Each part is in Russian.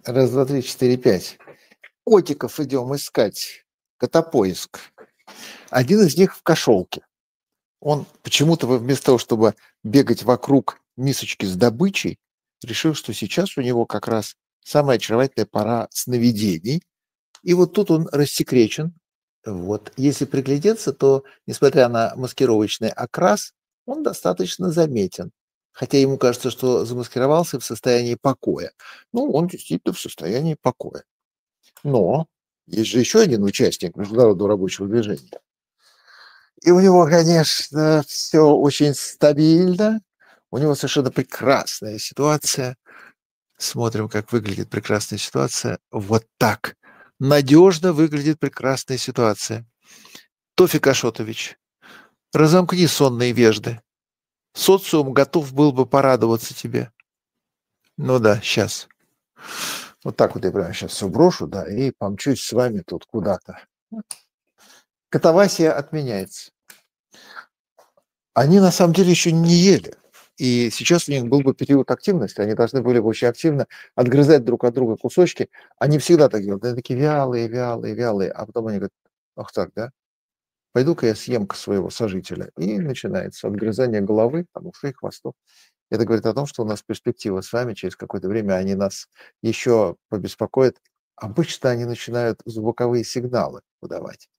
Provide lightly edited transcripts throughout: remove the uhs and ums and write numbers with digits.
Раз, два, три, четыре, пять. Котиков идем искать. Котопоиск. Один из них в кошелке. Он почему-то вместо того, чтобы бегать вокруг мисочки с добычей, решил, что сейчас у него как раз самая очаровательная пора сновидений. И вот тут он рассекречен. Вот. Если приглядеться, то, несмотря на маскировочный окрас, он достаточно заметен. Хотя ему кажется, что замаскировался в состоянии покоя. Ну, он действительно в состоянии покоя. Но есть же еще один участник международного рабочего движения. И у него, конечно, все очень стабильно. У него совершенно прекрасная ситуация. Смотрим, как выглядит прекрасная ситуация. Вот так. Надежно выглядит прекрасная ситуация. Тофик Ашотович, разомкни сонные вежды. Социум готов был бы порадоваться тебе. Ну да, сейчас. Вот так вот я прямо сейчас все брошу, да, и помчусь с вами тут куда-то. Катавасия отменяется. Они на самом деле еще не ели. И сейчас у них был бы период активности, они должны были бы очень активно отгрызать друг от друга кусочки. Они всегда так делают, они такие вялые, вялые, вялые. А потом они говорят, ах так, да? Пойду-ка я съем-ка своего сожителя. И начинается отгрызание головы, там, ушей, хвостов. Это говорит о том, что у нас перспектива с вами, через какое-то время они нас еще побеспокоят. Обычно они начинают звуковые сигналы выдавать.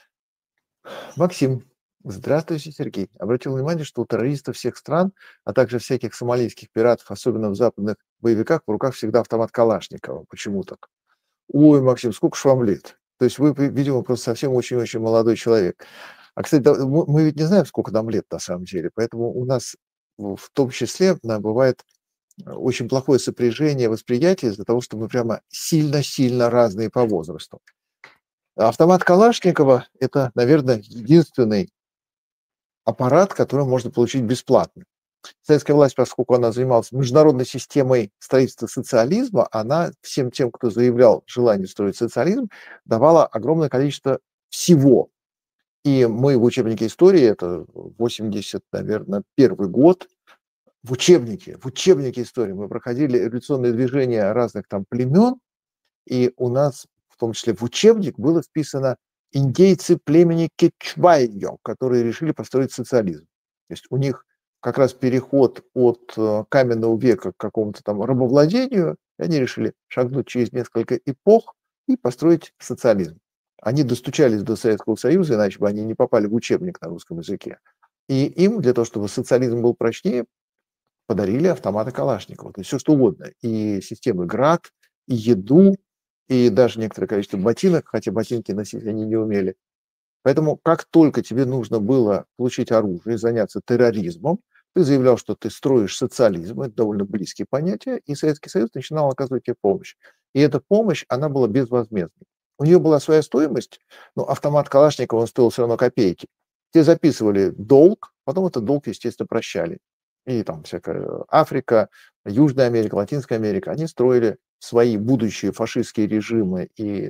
Максим. Здравствуйте, Сергей. Обратил внимание, что у террористов всех стран, а также всяких сомалийских пиратов, особенно в западных боевиках, в руках всегда автомат Калашникова. Почему так? Ой, Максим, сколько ж вам лет? То есть вы, видимо, просто совсем очень-очень молодой человек. А, кстати, мы ведь не знаем, сколько нам лет на самом деле, поэтому у нас в том числе бывает очень плохое сопряжение, восприятие из-за того, что мы прямо сильно-сильно разные по возрасту. Автомат Калашникова – это, наверное, единственный аппарат, который можно получить бесплатно. Советская власть, поскольку она занималась международной системой строительства социализма, она всем тем, кто заявлял желание строить социализм, давала огромное количество всего. И мы в учебнике истории, это 80, наверное, первый год, в учебнике истории мы проходили революционные движения разных там племен, и у нас, в том числе в учебник, было вписано индейцы племени Кечвайо, которые решили построить социализм. То есть у них как раз переход от каменного века к какому-то там рабовладению, и они решили шагнуть через несколько эпох и построить социализм. Они достучались до Советского Союза, иначе бы они не попали в учебник на русском языке. И им, для того, чтобы социализм был прочнее, подарили автоматы Калашникова. То есть все что угодно. И системы ГРАД, и еду, и даже некоторое количество ботинок, хотя ботинки носить они не умели. Поэтому как только тебе нужно было получить оружие и заняться терроризмом, ты заявлял, что ты строишь социализм, это довольно близкие понятия, и Советский Союз начинал оказывать тебе помощь. И эта помощь, она была безвозмездной. У нее была своя стоимость, но автомат Калашникова, он стоил все равно копейки. Тебе записывали долг, потом этот долг, естественно, прощали. И там всякая Африка, Южная Америка, Латинская Америка, они строили свои будущие фашистские режимы и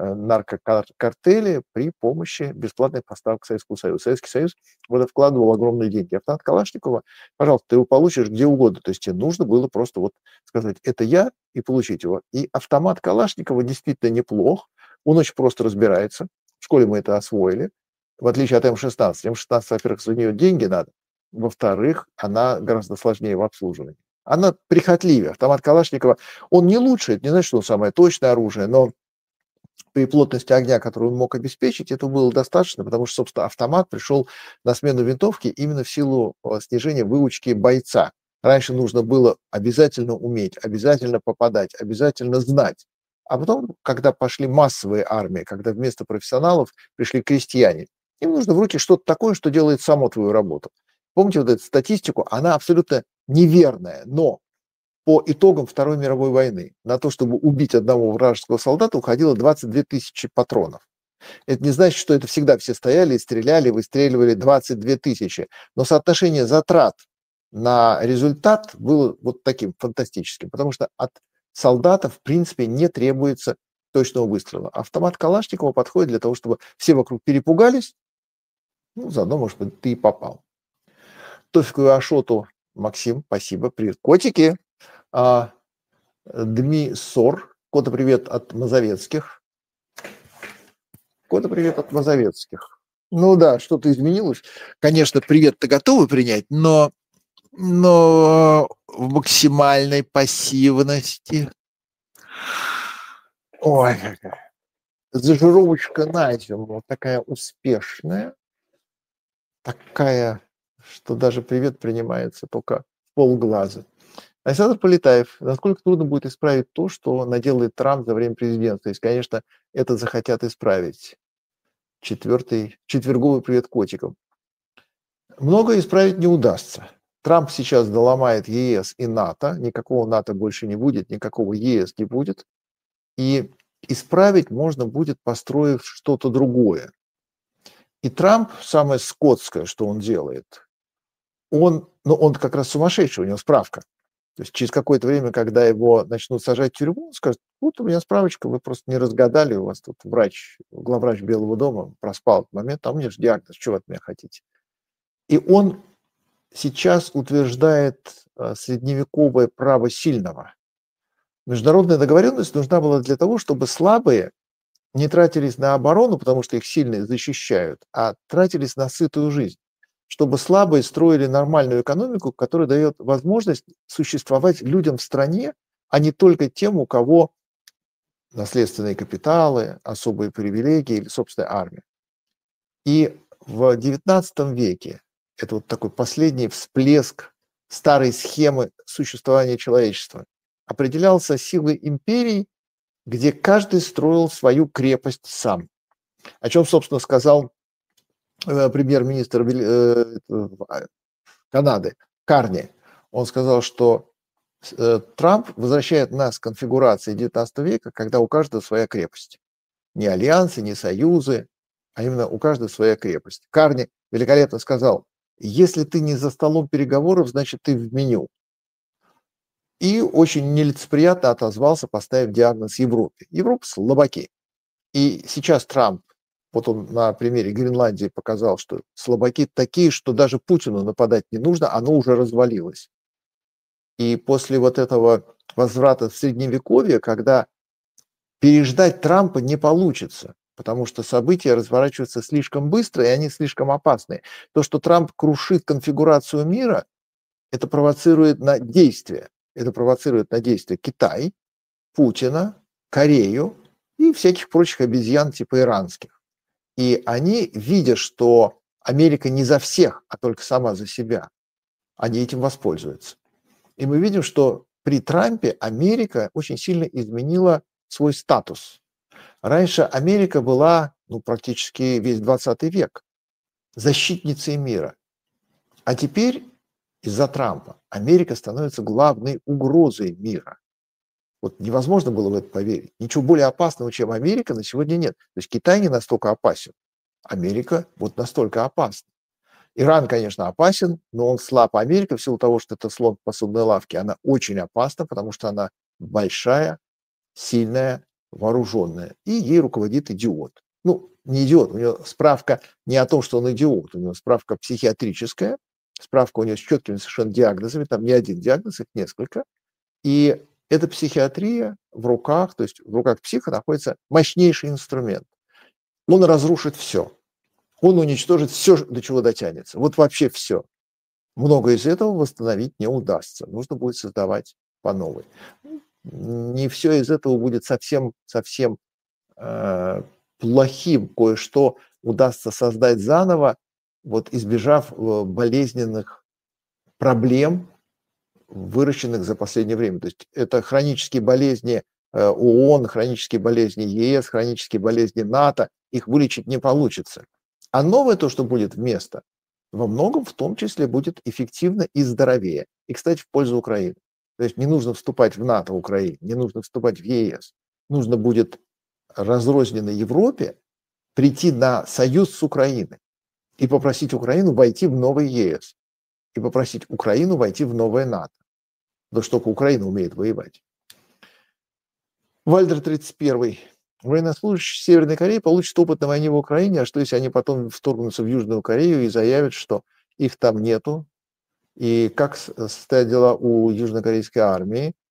наркокартели при помощи бесплатных поставок Советского Союза. Советский Союз в это вкладывал огромные деньги. Автомат Калашникова, пожалуйста, ты его получишь где угодно. То есть тебе нужно было просто вот сказать, это я, и получить его. И автомат Калашникова действительно неплох. Он очень просто разбирается. В школе мы это освоили. В отличие от М-16. М-16, во-первых, за нее деньги надо. Во-вторых, она гораздо сложнее в обслуживании. Она прихотливее. Автомат Калашникова, он не лучше, это не значит, что он самое точное оружие, но при плотности огня, которую он мог обеспечить, этого было достаточно, потому что, собственно, автомат пришел на смену винтовки именно в силу снижения выучки бойца. Раньше нужно было обязательно уметь, обязательно попадать, обязательно знать. А потом, когда пошли массовые армии, когда вместо профессионалов пришли крестьяне, им нужно в руки что-то такое, что делает само твою работу. Помните вот эту статистику? Она абсолютно неверная, но по итогам Второй мировой войны на то, чтобы убить одного вражеского солдата, уходило 22 тысячи патронов. Это не значит, что это всегда все стояли и стреляли, выстреливали 22 тысячи. Но соотношение затрат на результат было вот таким фантастическим, потому что от солдата, в принципе, не требуется точного выстрела. Автомат Калашникова подходит для того, чтобы все вокруг перепугались, ну, заодно, может быть, ты и попал. Тофику и Ашоту, Максим, спасибо, привет. Котики! Дми Сор, Кота привет от Мазовецких. Кота привет от Мазовецких. Ну да, что-то изменилось. Конечно, привет-то готовы принять, но в максимальной пассивности. Ой, какая зажировочка на зиму вот такая успешная, такая, что даже привет принимается только в полглаза. Александр Полетаев. Насколько трудно будет исправить то, что наделает Трамп за время президентства? Если, конечно, это захотят исправить. Четверговый привет котикам. Многое исправить не удастся. Трамп сейчас доломает ЕС и НАТО. Никакого НАТО больше не будет, никакого ЕС не будет. И исправить можно будет, построив что-то другое. И Трамп, самое скотское, что он делает, он как раз сумасшедший, у него справка. То есть через какое-то время, когда его начнут сажать в тюрьму, он скажет: вот у меня справочка, вы просто не разгадали, у вас тут главврач Белого дома проспал этот момент, а у меня же диагноз, что вы от меня хотите? И он сейчас утверждает средневековое право сильного. Международная договоренность нужна была для того, чтобы слабые не тратились на оборону, потому что их сильные защищают, а тратились на сытую жизнь. Чтобы слабые строили нормальную экономику, которая дает возможность существовать людям в стране, а не только тем, у кого наследственные капиталы, особые привилегии или собственная армия. И в XIX веке это вот такой последний всплеск старой схемы существования человечества определялся силой империй, где каждый строил свою крепость сам. О чем, собственно, сказал премьер-министр Канады Карни. Он сказал, что Трамп возвращает нас к конфигурации XIX века, когда у каждого своя крепость. Не альянсы, не союзы, а именно у каждого своя крепость. Карни великолепно сказал: если ты не за столом переговоров, значит, ты в меню. И очень нелицеприятно отозвался, поставив диагноз Европе. Европа слабаки. И сейчас Трамп, вот он на примере Гренландии показал, что слабаки такие, что даже Путину нападать не нужно, оно уже развалилось. И после вот этого возврата в Средневековье, когда переждать Трампа не получится, потому что события разворачиваются слишком быстро, и они слишком опасны. То, что Трамп крушит конфигурацию мира, это провоцирует на действия. Это провоцирует на действия Китай, Путина, Корею и всяких прочих обезьян типа иранских. И они, видя, что Америка не за всех, а только сама за себя, они этим воспользуются. И мы видим, что при Трампе Америка очень сильно изменила свой статус. Раньше Америка была, практически весь 20 век, защитницей мира. А теперь из-за Трампа Америка становится главной угрозой мира. Вот невозможно было в это поверить. Ничего более опасного, чем Америка, на сегодня нет. То есть Китай не настолько опасен. Америка вот настолько опасна. Иран, конечно, опасен, но он слаб. Америка, в силу того, что это слон в посудной лавке, она очень опасна, потому что она большая, сильная, вооруженная. И ей руководит идиот. Не идиот, у него справка не о том, что он идиот, у него справка психиатрическая, справка у него с четкими совершенно диагнозами, там не один диагноз, их несколько. И эта психиатрия в руках, то есть в руках психа находится мощнейший инструмент. Он разрушит все. Он уничтожит все, до чего дотянется. Вот вообще все. Много из этого восстановить не удастся. Нужно будет создавать по новой. Не все из этого будет совсем плохим. Кое-что удастся создать заново, вот избежав болезненных проблем, выращенных за последнее время. То есть это хронические болезни ООН, хронические болезни ЕС, хронические болезни НАТО. Их вылечить не получится. А новое то, что будет вместо, во многом в том числе будет эффективно и здоровее. И, кстати, в пользу Украины. То есть не нужно вступать в НАТО Украине, не нужно вступать в ЕС. Нужно будет разрозненной Европе прийти на союз с Украиной и попросить Украину войти в новый ЕС. И попросить Украину войти в новое НАТО. Да что только Украина умеет воевать. Вальдер 31. Военнослужащие Северной Кореи получат опыт на войне в Украине, а что если они потом вторгнутся в Южную Корею и заявят, что их там нету? И как стоят дела у южнокорейской армии?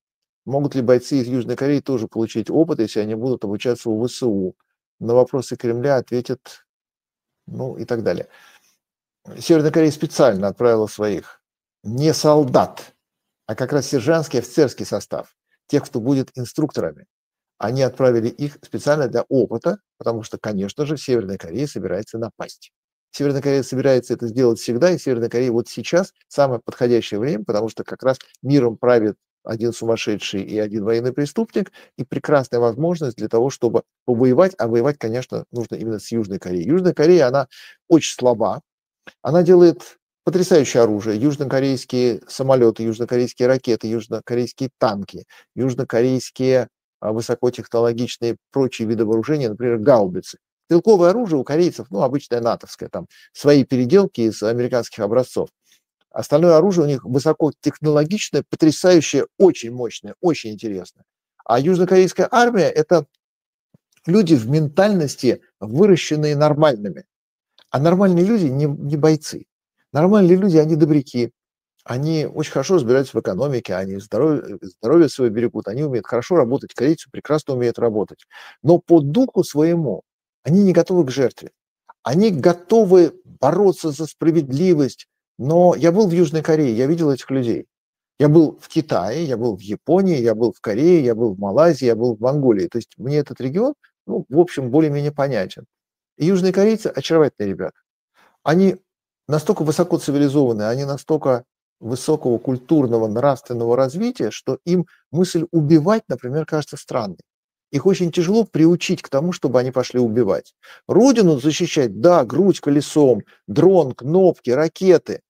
Могут ли бойцы из Южной Кореи тоже получить опыт, если они будут обучаться у ВСУ? На вопросы Кремля ответят, ну и так далее. Северная Корея специально отправила своих не солдат, а как раз сержантский офицерский состав, тех, кто будет инструкторами. Они отправили их специально для опыта, потому что, конечно же, Северная Корея собирается напасть. Северная Корея собирается это сделать всегда, и Северная Корея вот сейчас самое подходящее время, потому что как раз миром правит один сумасшедший и один военный преступник, и прекрасная возможность для того, чтобы повоевать, а воевать, конечно, нужно именно с Южной Кореей. Южная Корея, она очень слаба, она делает потрясающее оружие. Южнокорейские самолеты, южнокорейские ракеты, южнокорейские танки, южнокорейские высокотехнологичные прочие виды вооружения, например, гаубицы. Стрелковое оружие у корейцев, ну, обычное натовское, там свои переделки из американских образцов. Остальное оружие у них высокотехнологичное, потрясающее, очень мощное, очень интересное. А южнокорейская армия – это люди в ментальности, выращенные нормальными. А нормальные люди не бойцы. Нормальные люди, они добряки, они очень хорошо разбираются в экономике, они здоровье свое берегут, они умеют хорошо работать, корейцы прекрасно умеют работать. Но по духу своему они не готовы к жертве. Они готовы бороться за справедливость. Но я был в Южной Корее, я видел этих людей. Я был в Китае, я был в Японии, я был в Корее, я был в Малайзии, я был в Монголии. То есть мне этот регион, ну, в общем, более-менее понятен. И южные корейцы очаровательные ребята. Они настолько высоко цивилизованы, они настолько высокого культурного, нравственного развития, что им мысль убивать, например, кажется странной. Их очень тяжело приучить к тому, чтобы они пошли убивать. Родину защищать, да, грудь колесом, дрон, кнопки, ракеты.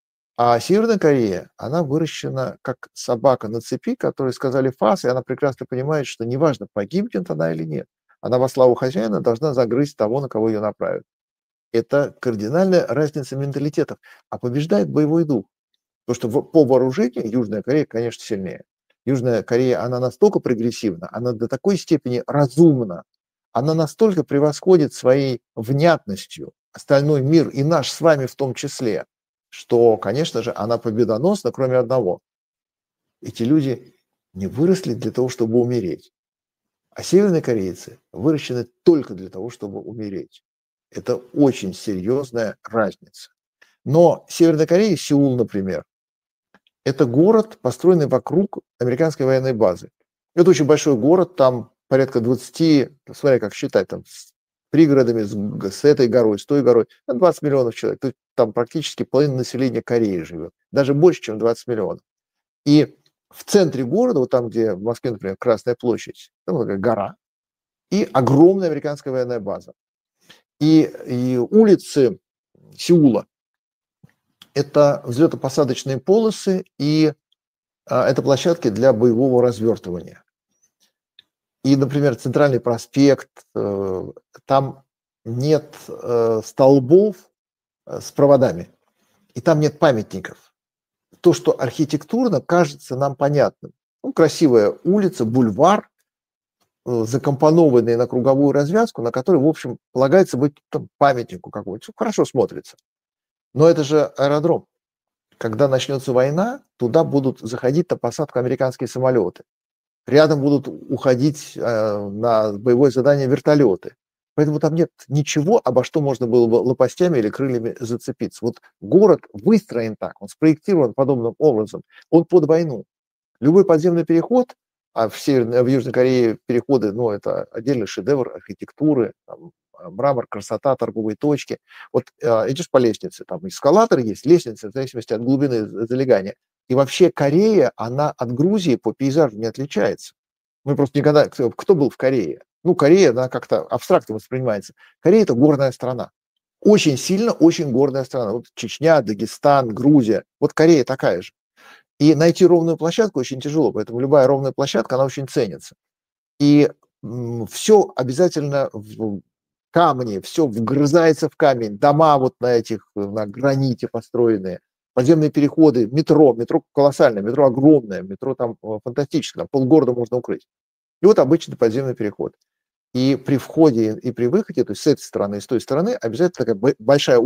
А Северная Корея, она выращена как собака на цепи, которой сказали фас, и она прекрасно понимает, что неважно, погибнет она или нет. Она во славу хозяина должна загрызть того, на кого ее направят. Это кардинальная разница менталитетов. А побеждает боевой дух. Потому что по вооружению Южная Корея, конечно, сильнее. Южная Корея, она настолько прогрессивна, она до такой степени разумна, она настолько превосходит своей внятностью остальной мир, и наш с вами в том числе, что, конечно же, она победоносна, кроме одного. Эти люди не выросли для того, чтобы умереть. А северные корейцы выращены только для того, чтобы умереть. Это очень серьезная разница. Но Северная Корея, Сеул, например, это город, построенный вокруг американской военной базы. Это очень большой город, там порядка 20, смотря как считать, там с пригородами, с этой горой, с той горой, 20 миллионов человек. То есть там практически половина населения Кореи живет. Даже больше, чем 20 миллионов. И в центре города, вот там, где в Москве, например, Красная площадь, там такая гора, и огромная американская военная база. И улицы Сеула – это взлетно-посадочные полосы, и это площадки для боевого развертывания. И, например, Центральный проспект, там нет столбов с проводами, и там нет памятников. То, что архитектурно кажется нам понятным. Ну, красивая улица, бульвар, закомпонованный на круговую развязку, на которой, в общем, полагается быть там, памятнику какому-то. Хорошо смотрится. Но это же аэродром. Когда начнется война, туда будут заходить на посадку американские самолеты. Рядом будут уходить на боевое задание вертолеты. Поэтому там нет ничего, обо что можно было бы лопастями или крыльями зацепиться. Вот город выстроен так, он спроектирован подобным образом. Он под войну. Любой подземный переход, а в Южной Корее переходы, ну, это отдельный шедевр архитектуры, там, мрамор, красота, торговые точки. Вот идешь по лестнице, там эскалатор есть, лестница в зависимости от глубины залегания. И вообще Корея, она от Грузии по пейзажу не отличается. Мы просто никогда... Кто был в Корее? Ну, Корея, она как-то абстрактно воспринимается. Корея – это горная страна. Очень сильно, очень горная страна. Вот Чечня, Дагестан, Грузия. Вот Корея такая же. И найти ровную площадку очень тяжело, поэтому любая ровная площадка, она очень ценится. И все обязательно в камне, все вгрызается в камень. Дома вот на граните построенные, подземные переходы, метро колоссальное, метро огромное, метро там фантастическое, полгорода можно укрыть. И вот обычный подземный переход. И при входе и при выходе, то есть с этой стороны и с той стороны, обязательно такая большая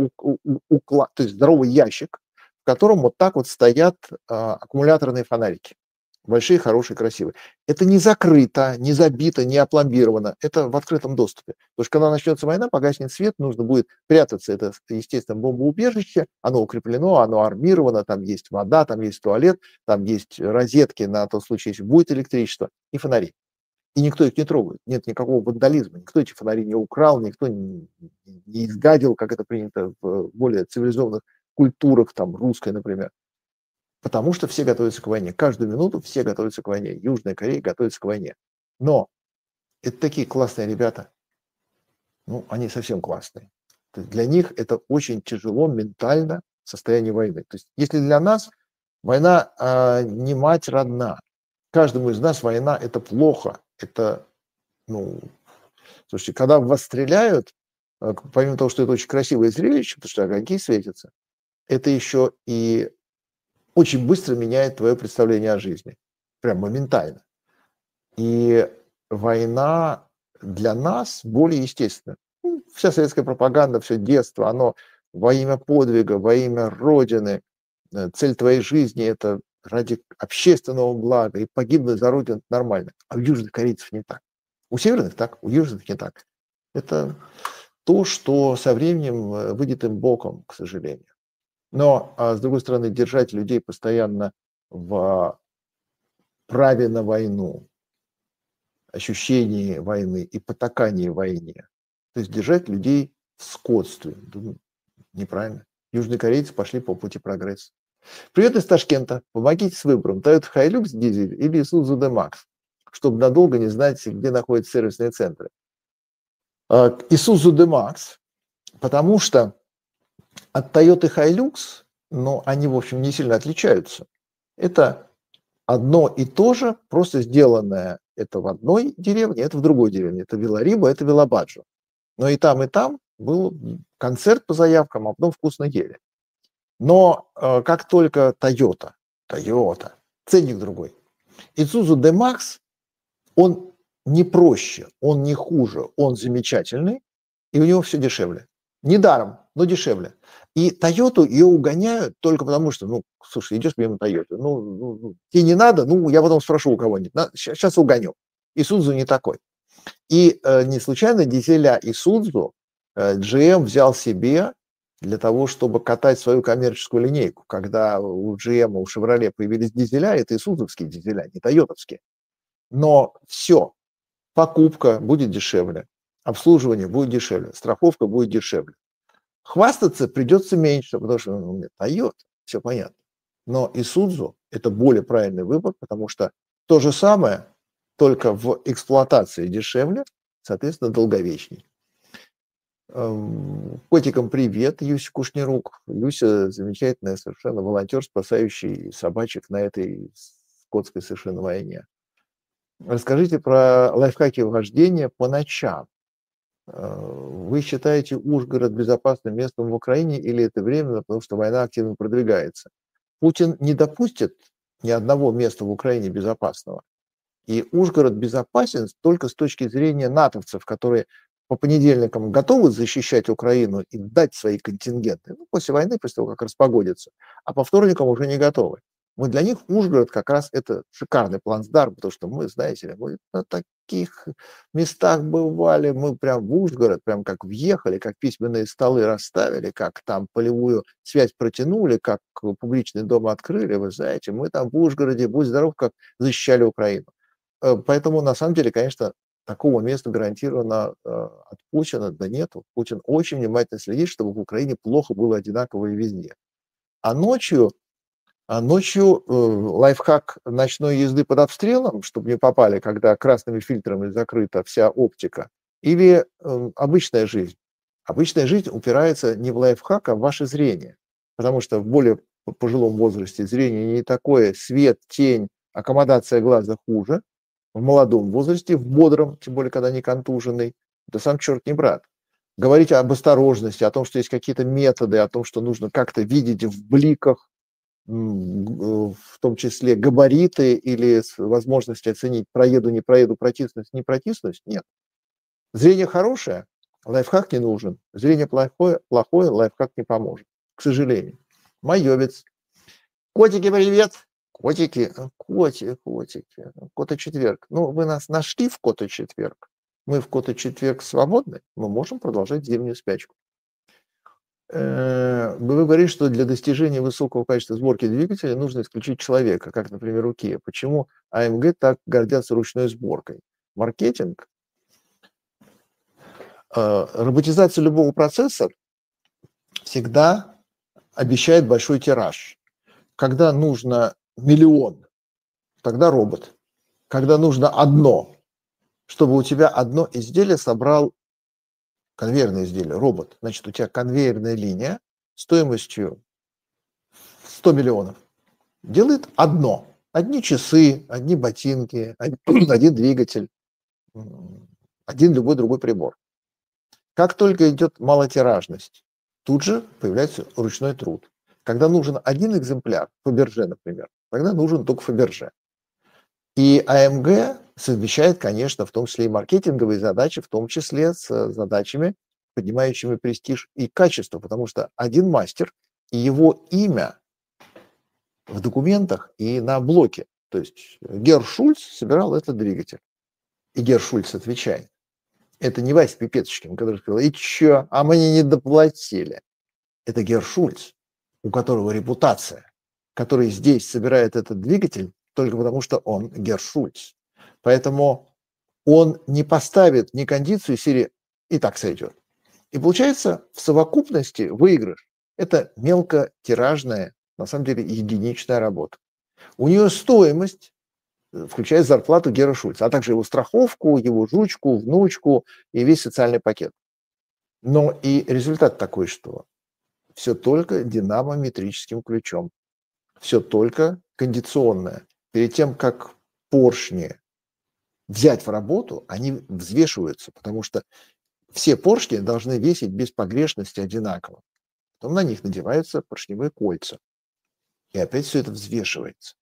то есть здоровый ящик, в котором вот так вот стоят аккумуляторные фонарики. Большие, хорошие, красивые. Это не закрыто, не забито, не опломбировано. Это в открытом доступе. Потому что когда начнется война, погаснет свет, нужно будет прятаться. Это, естественно, бомбоубежище. Оно укреплено, оно армировано. Там есть вода, там есть туалет, там есть розетки на тот случай, если будет электричество, и фонари. И никто их не трогает. Нет никакого вандализма. Никто эти фонари не украл, никто не изгадил, как это принято в более цивилизованных культурах, там, русской, например. Потому что все готовятся к войне. Каждую минуту все готовятся к войне. Южная Корея готовится к войне. Но это такие классные ребята. Ну, они совсем классные. То есть для них это очень тяжело ментально состояние войны. То есть если для нас война не мать родна, каждому из нас война – это плохо. Это, ну, слушайте, когда вас стреляют, помимо того, что это очень красивое зрелище, потому что огоньки светятся, это еще и очень быстро меняет твое представление о жизни. Прям моментально. И война для нас более естественна. Ну, вся советская пропаганда, все детство, оно во имя подвига, во имя Родины. Цель твоей жизни – это ради общественного блага. И погибнуть за Родину – это нормально. А у южных корейцев не так. У северных так, у южных не так. Это то, что со временем выйдет им боком, к сожалению. Но, с другой стороны, держать людей постоянно в праве на войну, ощущении войны и потакании войне, то есть держать людей в скотстве, неправильно. Южные корейцы пошли по пути прогресса. Привет из Ташкента. Помогите с выбором. Toyota Hilux дизель или Isuzu D-Max, чтобы надолго не знать, где находятся сервисные центры. Isuzu D-Max, потому что от Toyota Hilux, но они, в общем, не сильно отличаются. Это одно и то же, просто сделанное это в одной деревне, это в другой деревне. Это Вилариба, это Вилабаджо. Но и там был концерт по заявкам, а потом вкусно ели. Но как только Toyota, ценник другой. Isuzu D-Max, он не проще, он не хуже, он замечательный, и у него все дешевле. Недаром, но дешевле. И Тойоту ее угоняют только потому, что, ну, слушай, идешь мимо Тойоты, тебе не надо, я потом спрошу у кого-нибудь, сейчас угоню. Исудзу не такой. И не случайно дизеля Исудзу GM взял себе для того, чтобы катать свою коммерческую линейку. Когда у GM, у Chevrolet появились дизеля, это исудзовские дизеля, не тойотовские. Но все, покупка будет дешевле, обслуживание будет дешевле, страховка будет дешевле. Хвастаться придется меньше, потому что у меня Toyota, все понятно. Но Isuzu – это более правильный выбор, потому что то же самое, только в эксплуатации дешевле, соответственно, долговечней. Котикам привет, Юся Кушнирук. Юся замечательная совершенно волонтер, спасающий собачек на этой скотской совершенно войне. Расскажите про лайфхаки вождения по ночам. Вы считаете Ужгород безопасным местом в Украине или это временно, потому что война активно продвигается? Путин не допустит ни одного места в Украине безопасного. И Ужгород безопасен только с точки зрения натовцев, которые по понедельникам готовы защищать Украину и дать свои контингенты, после войны, после того, как распогодится, а по вторникам уже не готовы. Для них Ужгород как раз это шикарный плацдарм, потому что мы, знаете ли, мы на таких местах бывали, мы прям в Ужгород, прям как въехали, как письменные столы расставили, как там полевую связь протянули, как публичный дом открыли, вы знаете, мы там в Ужгороде, будь здоров, как защищали Украину. Поэтому, на самом деле, конечно, такого места гарантированно от Путина да нету. Путин очень внимательно следит, чтобы в Украине плохо было одинаково и везде. А ночью лайфхак ночной езды под обстрелом, чтобы не попали, когда красными фильтрами закрыта вся оптика, или обычная жизнь. Обычная жизнь упирается не в лайфхак, а в ваше зрение. Потому что в более пожилом возрасте зрение не такое, свет, тень, аккомодация глаза хуже. В молодом возрасте, в бодром, тем более, когда не контуженный, да сам черт не брат. Говорить об осторожности, о том, что есть какие-то методы, о том, что нужно как-то видеть в бликах, в том числе габариты или возможности оценить, проеду, не проеду, протиснусь, не протиснусь, нет. Зрение хорошее, лайфхак не нужен. Зрение плохое, лайфхак не поможет, к сожалению. Майовец. Котики, привет! Котики, котики, кота-четверг. Ну, вы нас нашли в кота-четверг. Мы в кота-четверг свободны, мы можем продолжать зимнюю спячку. Вы говорите, что для достижения высокого качества сборки двигателя нужно исключить человека, как, например, у Kia. Почему AMG так гордятся ручной сборкой? Маркетинг, роботизация любого процесса всегда обещает большой тираж. Когда нужно миллион, тогда робот. Когда нужно одно, чтобы у тебя одно изделие собрал конвейерное изделие, робот, значит, у тебя конвейерная линия стоимостью 100 миллионов делает одно. Одни часы, одни ботинки, один двигатель, один любой другой прибор. Как только идет малотиражность, тут же появляется ручной труд. Когда нужен один экземпляр, Фаберже, например, тогда нужен только Фаберже. И AMG совмещает, конечно, в том числе и маркетинговые задачи, в том числе с задачами, поднимающими престиж и качество, потому что один мастер и его имя в документах и на блоке. То есть Герр Шульц собирал этот двигатель. И Герр Шульц отвечает. Это не Вася Пипеточкин, который сказал, и чё, а мне не доплатили. Это Герр Шульц, у которого репутация, который здесь собирает этот двигатель только потому, что он Герр Шульц. Поэтому он не поставит ни кондицию серии «и так сойдет». И получается в совокупности выигрыш. Это мелкотиражная, на самом деле, единичная работа. У нее стоимость включает зарплату Герра Шульца, а также его страховку, его жучку, внучку и весь социальный пакет. Но и результат такой, что все только динамометрическим ключом, все только кондиционное. Перед тем, как поршни взять в работу, они взвешиваются, потому что все поршни должны весить без погрешности одинаково. Потом на них надеваются поршневые кольца. И опять все это взвешивается.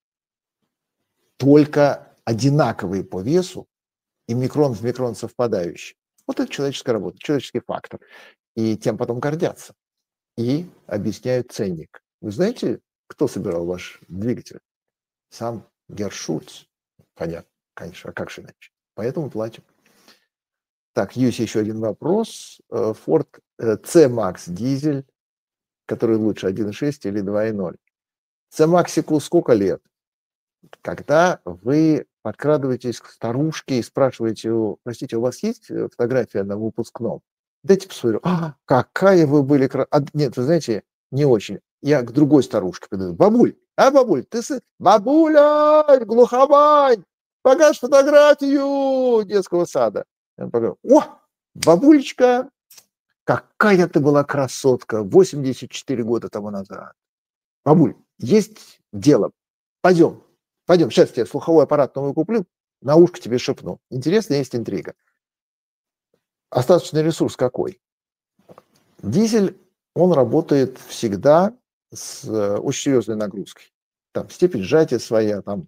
Только одинаковые по весу и микрон в микрон совпадающие. Вот это человеческая работа, человеческий фактор. И тем потом гордятся. И объясняют ценник. Вы знаете, кто собирал ваш двигатель? Сам Герр Шульц. Понятно, конечно, а как же иначе? Поэтому платим. Так, есть еще один вопрос. Ford C-Max дизель, который лучше 1.6 или 2.0. C-Maxику сколько лет? Когда вы подкрадываетесь к старушке и спрашиваете, простите, у вас есть фотография на выпускном? Дайте посмотрю. Какая вы были... Нет, вы знаете, не очень. Я к другой старушке подойду. Бабуль, бабуль, ты... Бабуля, глухомань, покажи фотографию детского сада. Я говорю, бабулечка, какая ты была красотка 84 года тому назад. Бабуль, есть дело. Пойдем, сейчас я слуховой аппарат новый куплю, на ушко тебе шепну. Интересно, есть интрига. Остаточный ресурс какой? Дизель, он работает всегда с очень серьезной нагрузкой. Там степень сжатия своя, там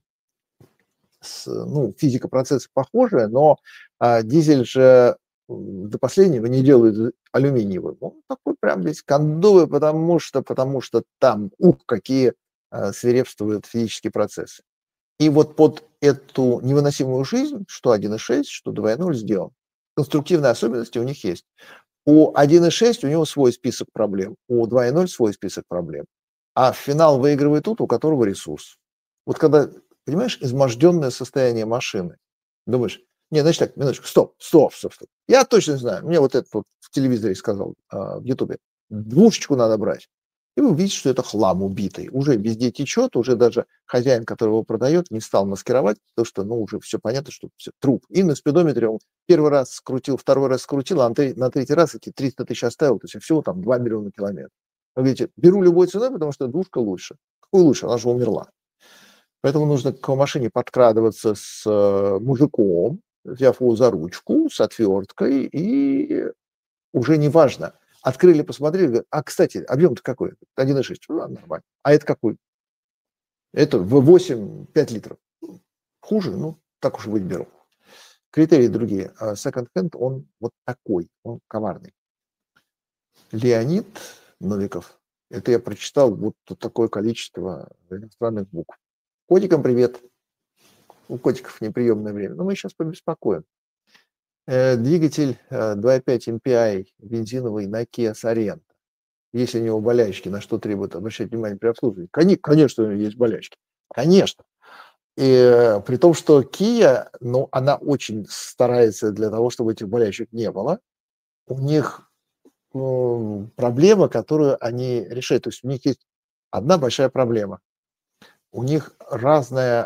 физика процесса похожая, но дизель же до последнего не делают алюминиевым. Он такой прям весь кондовый, потому что там, какие свирепствуют физические процессы. И вот под эту невыносимую жизнь, что 1.6, что 2.0 сделан, конструктивные особенности у них есть. У 1.6 у него свой список проблем, у 2.0 свой список проблем. А в финал выигрывает тот, у которого ресурс. Вот когда, понимаешь, изможденное состояние машины, думаешь, значит так, минуточку, стоп. Я точно знаю, мне вот это вот в телевизоре сказал, в Ютубе, двушечку надо брать. И вы увидите, что это хлам убитый. Уже везде течет, уже даже хозяин, который его продает, не стал маскировать, потому что, уже все понятно, что все, труп. И на спидометре он первый раз скрутил, второй раз скрутил, а на третий раз эти 300 тысяч оставил, то есть всего там 2 миллиона километров. Вы говорите, беру любой ценой, потому что двушка лучше. Какой лучше? Она же умерла. Поэтому нужно к машине подкрадываться с мужиком, взяв его за ручку, с отверткой, и уже не важно. Открыли, посмотрели, говорят, кстати, объем-то какой? 1.6. Нормально. А это какой? Это V8 5 литров. Хуже? Так уж и быть, беру. Критерии другие. Second-hand, он вот такой, он коварный. Леонид Новиков. Это я прочитал вот такое количество иностранных букв. Котикам привет. У котиков неприемное время. Но мы сейчас побеспокоим. Двигатель 2.5 MPI бензиновый на Kia Sorento. Есть ли у него болячки, на что требует обращать внимание при обслуживании? Конечно, у него есть болячки. Конечно. И при том, что Kia, ну, она очень старается для того, чтобы этих болячек не было. У них проблема, которую они решают. То есть у них есть одна большая проблема. У них разная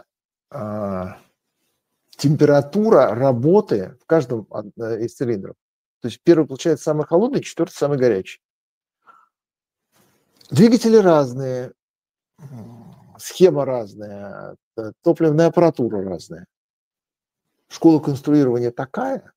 температура работы в каждом из цилиндров. То есть первый получается самый холодный, четвертый самый горячий. Двигатели разные, схема разная, топливная аппаратура разная. Школа конструирования такая,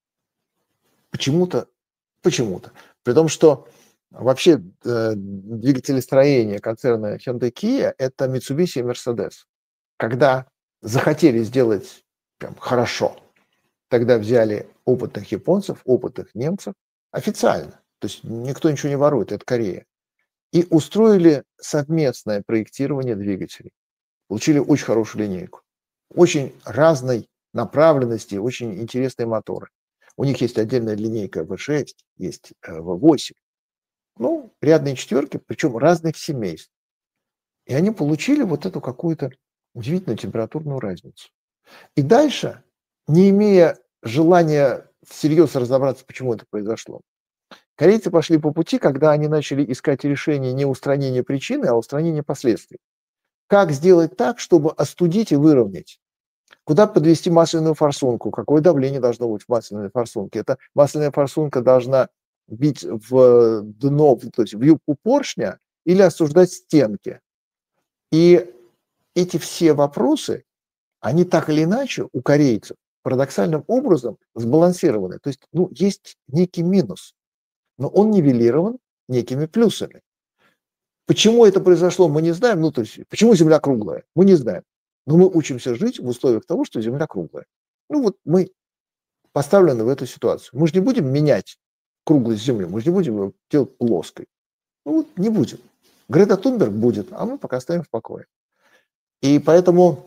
почему-то. При том, что вообще двигателестроение концерна Hyundai Kia – это Mitsubishi и Mercedes. Когда захотели сделать прям хорошо, тогда взяли опытных японцев, опытных немцев официально. То есть никто ничего не ворует, это Корея. И устроили совместное проектирование двигателей. Получили очень хорошую линейку. Очень разной направленности, очень интересные моторы. У них есть отдельная линейка V6, есть V8. Ну, рядные четверки, причем разных семейств. И они получили вот эту какую-то удивительную температурную разницу. И дальше, не имея желания всерьез разобраться, почему это произошло, корейцы пошли по пути, когда они начали искать решение не устранения причины, а устранения последствий. Как сделать так, чтобы остудить и выровнять? Куда подвести масляную форсунку? Какое давление должно быть в масляной форсунке? Эта масляная форсунка должна бить в дно, то есть в юбку поршня или осуждать стенки? И эти все вопросы, они так или иначе у корейцев парадоксальным образом сбалансированы. То есть, ну, есть некий минус, но он нивелирован некими плюсами. Почему это произошло, мы не знаем. Ну, то есть, почему Земля круглая, мы не знаем. Но мы учимся жить в условиях того, что Земля круглая. Ну, вот мы поставлены в эту ситуацию. Мы же не будем менять круглость Земли, мы же не будем ее делать плоской. Ну, вот не будем. Грета Тунберг будет, а мы пока оставим в покое. И поэтому,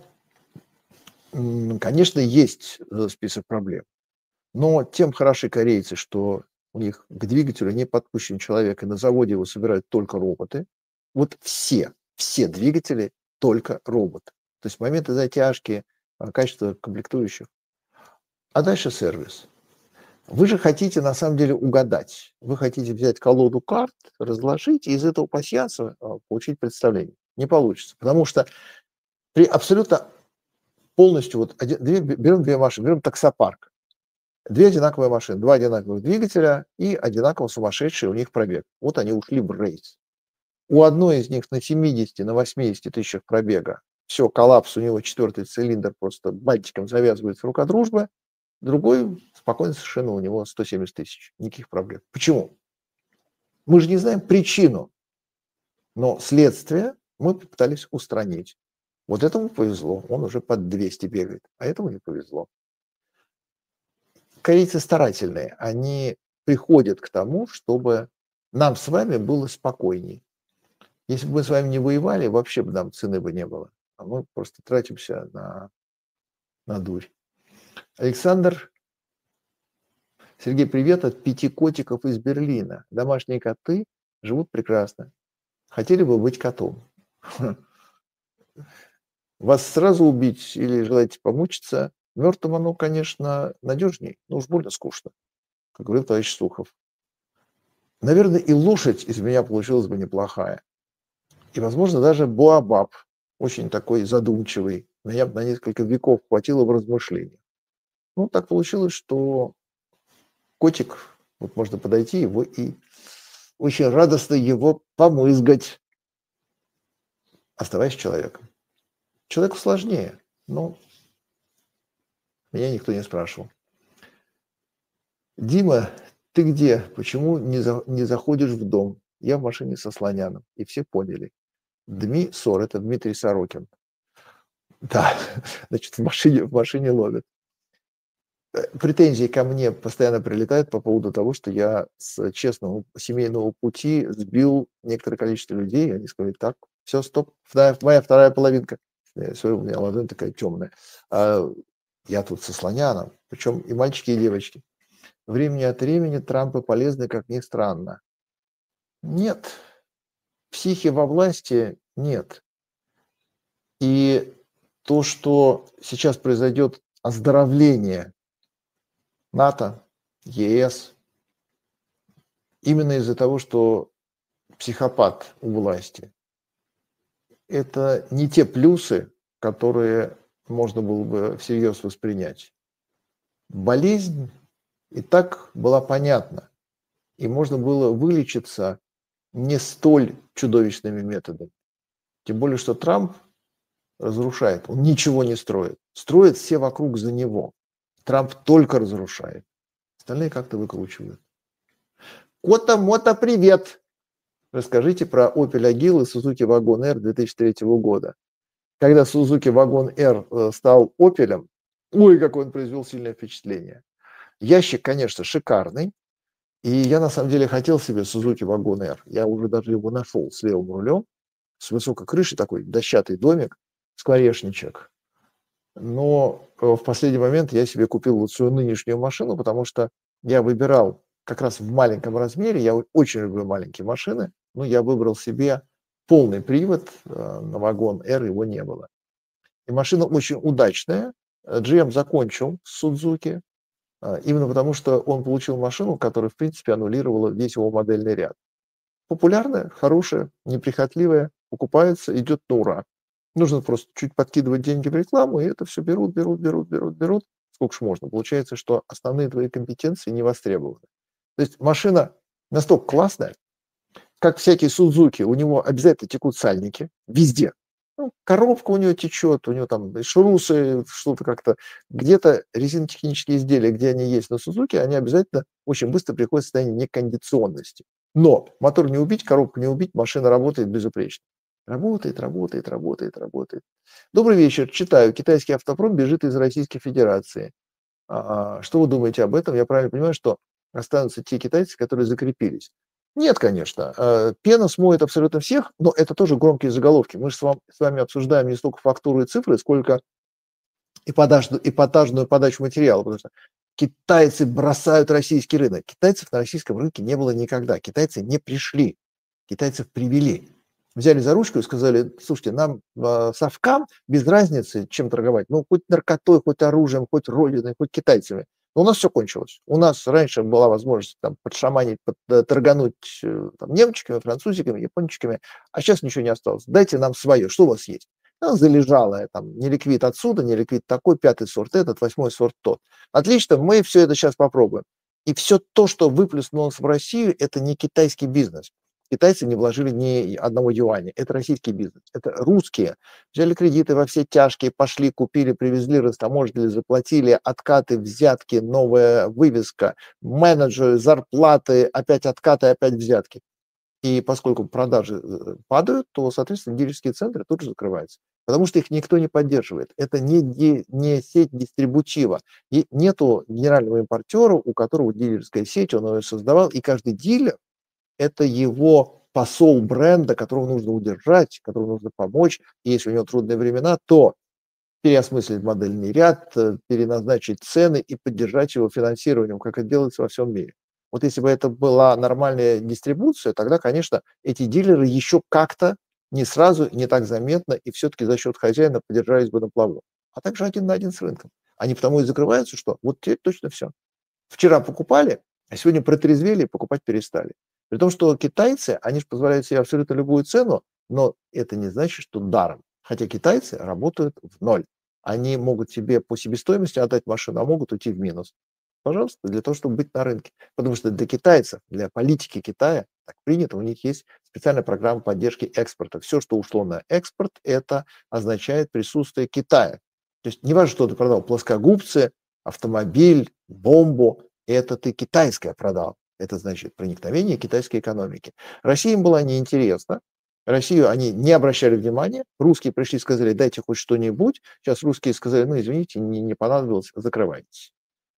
конечно, есть список проблем. Но тем хороши корейцы, что у них к двигателю не подпущен человек, и на заводе его собирают только роботы. Вот все двигатели только роботы. То есть моменты затяжки, качество комплектующих. А дальше сервис. Вы же хотите на самом деле угадать. Вы хотите взять колоду карт, разложить и из этого пасьянса получить представление. Не получится. Потому что при абсолютно полностью, вот берем две машины, берем таксопарк. Две одинаковые машины, два одинаковых двигателя и одинаково сумасшедший у них пробег. Вот они ушли в рейс. У одной из них на 70, на 80 тысячах пробега все, коллапс, у него четвертый цилиндр просто бантиком завязывается рука дружбы. Другой спокойно совершенно, у него 170 тысяч, никаких проблем. Почему? Мы же не знаем причину, но следствие мы попытались устранить. Вот этому повезло, он уже под 200 бегает, а этому не повезло. Корейцы старательные, они приходят к тому, чтобы нам с вами было спокойней. Если бы мы с вами не воевали, вообще бы нам цены бы не было. А мы просто тратимся на дурь. Александр, Сергей, привет от 5 котиков из Берлина. Домашние коты живут прекрасно. Хотели бы быть котом. Вас сразу убить или желаете помучиться? Мертвым оно, конечно, надежней, но уж больно скучно, как говорил товарищ Сухов. Наверное, и лошадь из меня получилась бы неплохая. И, возможно, даже Боабаб, очень такой задумчивый. Меня на несколько веков хватило в размышлениях. Ну, так получилось, что котик, вот можно подойти его и очень радостно его помызгать, оставаясь человеком. Человеку сложнее, но меня никто не спрашивал. Дима, ты где? Почему не заходишь в дом? Я в машине со Слоняном. И все поняли. Дми-сор, это Дмитрий Сорокин. Да, значит, в машине ловят. Претензии ко мне постоянно прилетают по поводу того, что я с честного семейного пути сбил некоторое количество людей. Они сказали, так, все, стоп, моя вторая половинка. Смотрю, у меня ладонь такая темная. Я тут со слоняном, причем и мальчики, и девочки. Времени от времени Трампы полезны, как ни странно. Нет, психи во власти нет. И то, что сейчас произойдет оздоровление НАТО, ЕС, именно из-за того, что психопат у власти, это не те плюсы, которые можно было бы всерьез воспринять. Болезнь и так была понятна, и можно было вылечиться не столь чудовищными методами. Тем более, что Трамп разрушает, он ничего не строит. Строят все вокруг за него. Трамп только разрушает. Остальные как-то выкручивают. Кота-мота, привет! Расскажите про Opel Agila и Suzuki Wagon R 2003 года. Когда Suzuki Wagon R стал Opel, ой, какой он произвел сильное впечатление. Ящик, конечно, шикарный. И я на самом деле хотел себе Suzuki Wagon R. Я уже даже его нашел с левым рулем, с высокой крышей, такой дощатый домик, скворечничек. Но в последний момент я себе купил вот свою нынешнюю машину, потому что я выбирал как раз в маленьком размере. Я очень люблю маленькие машины. Но я выбрал себе полный привод, на вагон R его не было. И машина очень удачная. GM закончил с Suzuki, именно потому что он получил машину, которая, в принципе, аннулировала весь его модельный ряд. Популярная, хорошая, неприхотливая, покупается, идет на ура. Нужно просто чуть подкидывать деньги в рекламу, и это все берут. Сколько ж можно. Получается, что основные твои компетенции не востребованы. То есть машина настолько классная, как всякие Сузуки, у него обязательно текут сальники везде. Ну, коробка у него течет, у него там шрусы, что-то как-то. Где-то резинотехнические изделия, где они есть на Сузуки, они обязательно очень быстро приходят в состояние некондиционности. Но мотор не убить, коробку не убить, машина работает безупречно. Работает. Добрый вечер. Читаю. Китайский автопром бежит из Российской Федерации. Что вы думаете об этом? Я правильно понимаю, что останутся те китайцы, которые закрепились? Нет, конечно. Пена смоет абсолютно всех, но это тоже громкие заголовки. Мы же с вами обсуждаем не столько фактуру и цифры, сколько эпатажную подачу материала, потому что китайцы бросают российский рынок. Китайцев на российском рынке не было никогда. Китайцы не пришли, китайцев привели. Взяли за ручку и сказали: слушайте, нам совкам без разницы, чем торговать. Ну, хоть наркотой, хоть оружием, хоть родиной, хоть китайцами. Но у нас все кончилось. У нас раньше была возможность там подшаманить, торгануть там, немчиками, французиками, япончиками, а сейчас ничего не осталось. Дайте нам свое. Что у вас есть? Залежалое, там, не ликвид отсюда, не ликвид такой, 5-й сорт этот, 8-й сорт тот. Отлично, мы все это сейчас попробуем. И все то, что выплеснулось в Россию, это не китайский бизнес. Китайцы не вложили ни одного юаня. Это российский бизнес. Это русские. Взяли кредиты во все тяжкие, пошли, купили, привезли, растаможили, заплатили, откаты, взятки, новая вывеска, менеджеры, зарплаты, опять откаты, опять взятки. И поскольку продажи падают, то, соответственно, дилерские центры тут же закрываются. Потому что их никто не поддерживает. Это не сеть дистрибутива. И нету генерального импортера, у которого дилерская сеть, он ее создавал, и каждый дилер – это его посол бренда, которого нужно удержать, которому нужно помочь. И если у него трудные времена, то переосмыслить модельный ряд, переназначить цены и поддержать его финансированием, как это делается во всем мире. Вот если бы это была нормальная дистрибуция, тогда, конечно, эти дилеры еще как-то не сразу, не так заметно и все-таки за счет хозяина поддержались бы на плаву. А также один на один с рынком. Они потому и закрываются, что вот теперь точно все. Вчера покупали, а сегодня протрезвели и покупать перестали. При том, что китайцы, они же позволяют себе абсолютно любую цену, но это не значит, что даром. Хотя китайцы работают в ноль. Они могут себе по себестоимости отдать машину, а могут уйти в минус. Пожалуйста, для того, чтобы быть на рынке. Потому что для китайцев, для политики Китая так принято, у них есть специальная программа поддержки экспорта. Все, что ушло на экспорт, это означает присутствие Китая. То есть не важно, что ты продал, плоскогубцы, автомобиль, бомбу, это ты китайское продал. Это значит проникновение китайской экономики. Россия им была неинтересна. Россию они не обращали внимания. Русские пришли и сказали: дайте хоть что-нибудь. Сейчас русские сказали: ну, извините, не понадобилось, закрывайтесь.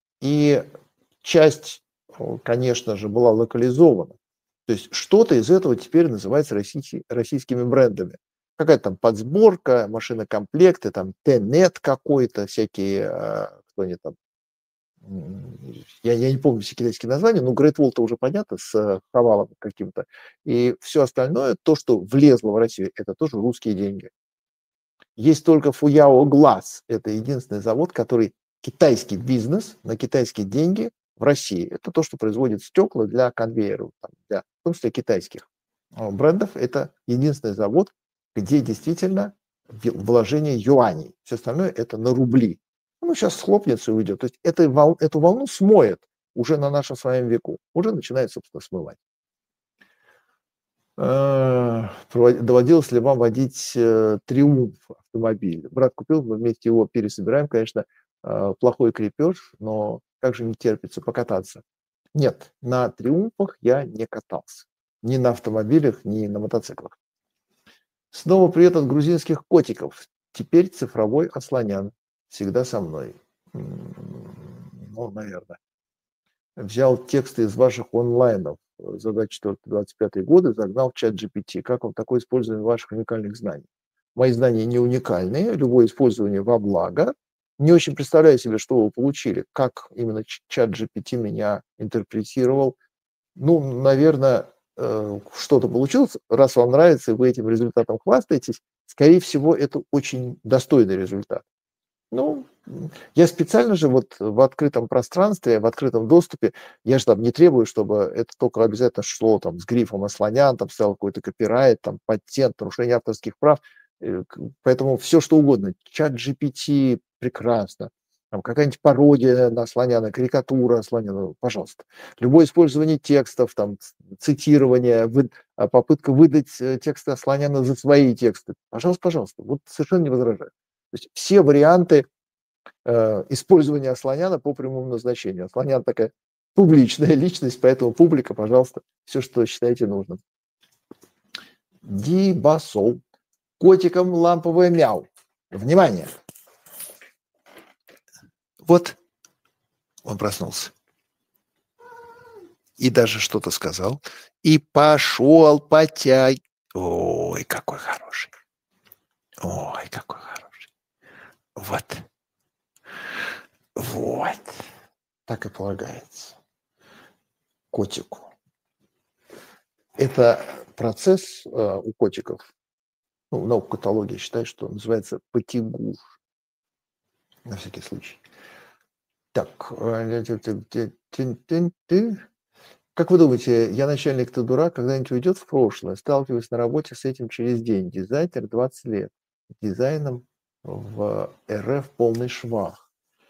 И часть, конечно же, была локализована. То есть что-то из этого теперь называется российскими брендами. какая-то там подсборка, машинокомплекты, там Т-нет какой-то, всякие, кто они там, я не помню все китайские названия, но Great Wall-то уже понятно, с провалом каким-то. И все остальное, то, что влезло в Россию, это тоже русские деньги. Есть только Фуяо Глаз. Это единственный завод, который китайский бизнес на китайские деньги в России. Это то, что производит стекла для конвейеров, в том числе китайских брендов. Это единственный завод, где действительно вложение юаней. Все остальное это на рубли. Ну, сейчас схлопнется и уйдет. То есть эту волну смоет уже на нашем с вами веку. Уже начинает, собственно, смывать. Доводилось ли вам водить Триумф автомобиль? Брат купил, мы вместе его пересобираем. Конечно, плохой крепеж, но как же не терпится покататься. Нет, на Триумфах я не катался. Ни на автомобилях, ни на мотоциклах. Снова привет от грузинских котиков. Теперь цифровой Асланян. Всегда со мной. Ну, наверное. Взял тексты из ваших онлайнов за 24-25 годы, загнал в чат GPT. Как вам такое использование ваших уникальных знаний? Мои знания не уникальные, любое использование во благо. Не очень представляю себе, что вы получили, как именно чат GPT меня интерпретировал. Ну, наверное, что-то получилось. Раз вам нравится, и вы этим результатом хвастаетесь, скорее всего, это очень достойный результат. Ну, я специально же вот в открытом пространстве, в открытом доступе, я же там не требую, чтобы это только обязательно шло там с грифом Асланян, там стоял какой-то копирайт, там патент, нарушение авторских прав. Поэтому все что угодно. Чат GPT прекрасно. Там какая-нибудь пародия на Асланяна, карикатура Асланяна, пожалуйста. Любое использование текстов, там, цитирование, попытка выдать тексты Асланяна за свои тексты. Пожалуйста, пожалуйста. Вот совершенно не возражаю. То есть все варианты использования Асланяна по прямому назначению. Асланян такая публичная личность, поэтому публика, пожалуйста, все, что считаете нужным. Дибасол. Котиком ламповое мяу. Внимание! Вот он проснулся. И даже что-то сказал. И пошел потяг. Ой, какой хороший. Ой, какой хороший. Вот. Вот. Так и полагается. Котику. Это процесс у котиков, ну, наука каталогии считает, что называется потягуш. На всякий случай. Так. Как вы думаете, я начальник, ты дурак, когда-нибудь уйдет в прошлое? Сталкиваюсь на работе с этим через день. Дизайнер 20 лет. Дизайном в РФ полный швах.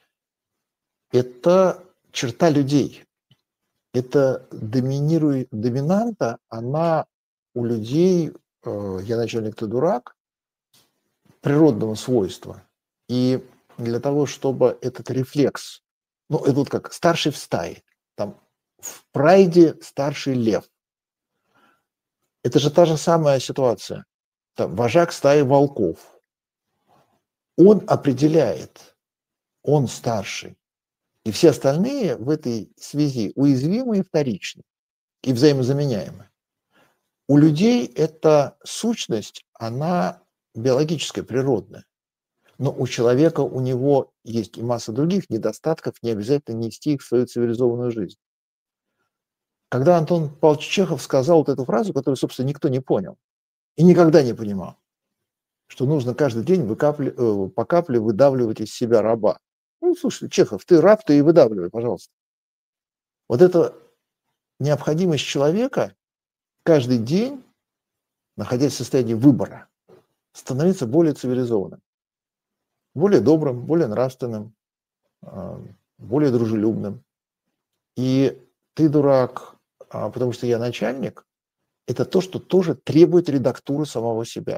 Это черта людей. Это доминанта, она у людей, я начальник, ты дурак, природного свойства. И для того, чтобы этот рефлекс, ну, это вот как старший в стае, там в прайде старший лев. Это же та же самая ситуация. Там вожак стаи волков. Он определяет, он старший. И все остальные в этой связи уязвимы и вторичны, и взаимозаменяемы. У людей эта сущность, она биологическая, природная. Но у человека, у него есть и масса других недостатков, не обязательно нести их в свою цивилизованную жизнь. Когда Антон Павлович Чехов сказал вот эту фразу, которую, собственно, никто не понял и никогда не понимал, что нужно каждый день по капле выдавливать из себя раба. Ну, слушай, Чехов, ты раб, ты и выдавливай, пожалуйста. Вот эта необходимость человека каждый день, находясь в состоянии выбора, становиться более цивилизованным, более добрым, более нравственным, более дружелюбным. И ты дурак, потому что я начальник, это то, что тоже требует редактуры самого себя.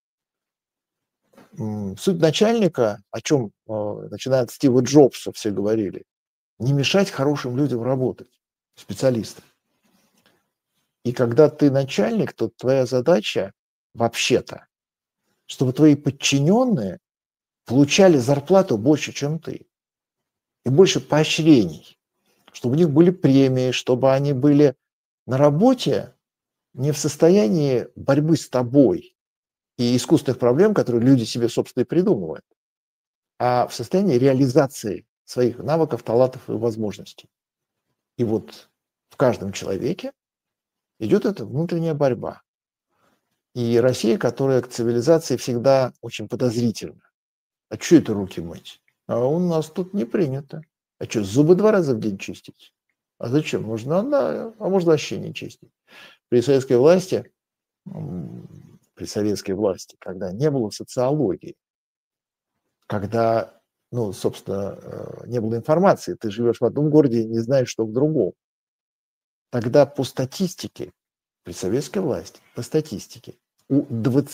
Суть начальника, о чем, начиная от Стива Джобса, все говорили, не мешать хорошим людям работать, специалистам. И когда ты начальник, то твоя задача вообще-то, чтобы твои подчиненные получали зарплату больше, чем ты, и больше поощрений, чтобы у них были премии, чтобы они были на работе не в состоянии борьбы с тобой, и искусственных проблем, которые люди себе, собственно, и придумывают, а в состоянии реализации своих навыков, талантов и возможностей. И вот в каждом человеке идет эта внутренняя борьба. И Россия, которая к цивилизации всегда очень подозрительна. А что это руки мыть? А у нас тут не принято. А что, зубы 2 раза в день чистить? А зачем? Можно одна, а можно вообще не чистить. При советской власти, когда не было социологии, когда, ну, собственно, не было информации, ты живешь в одном городе и не знаешь, что в другом. Тогда по статистике, при советской власти, по статистике, у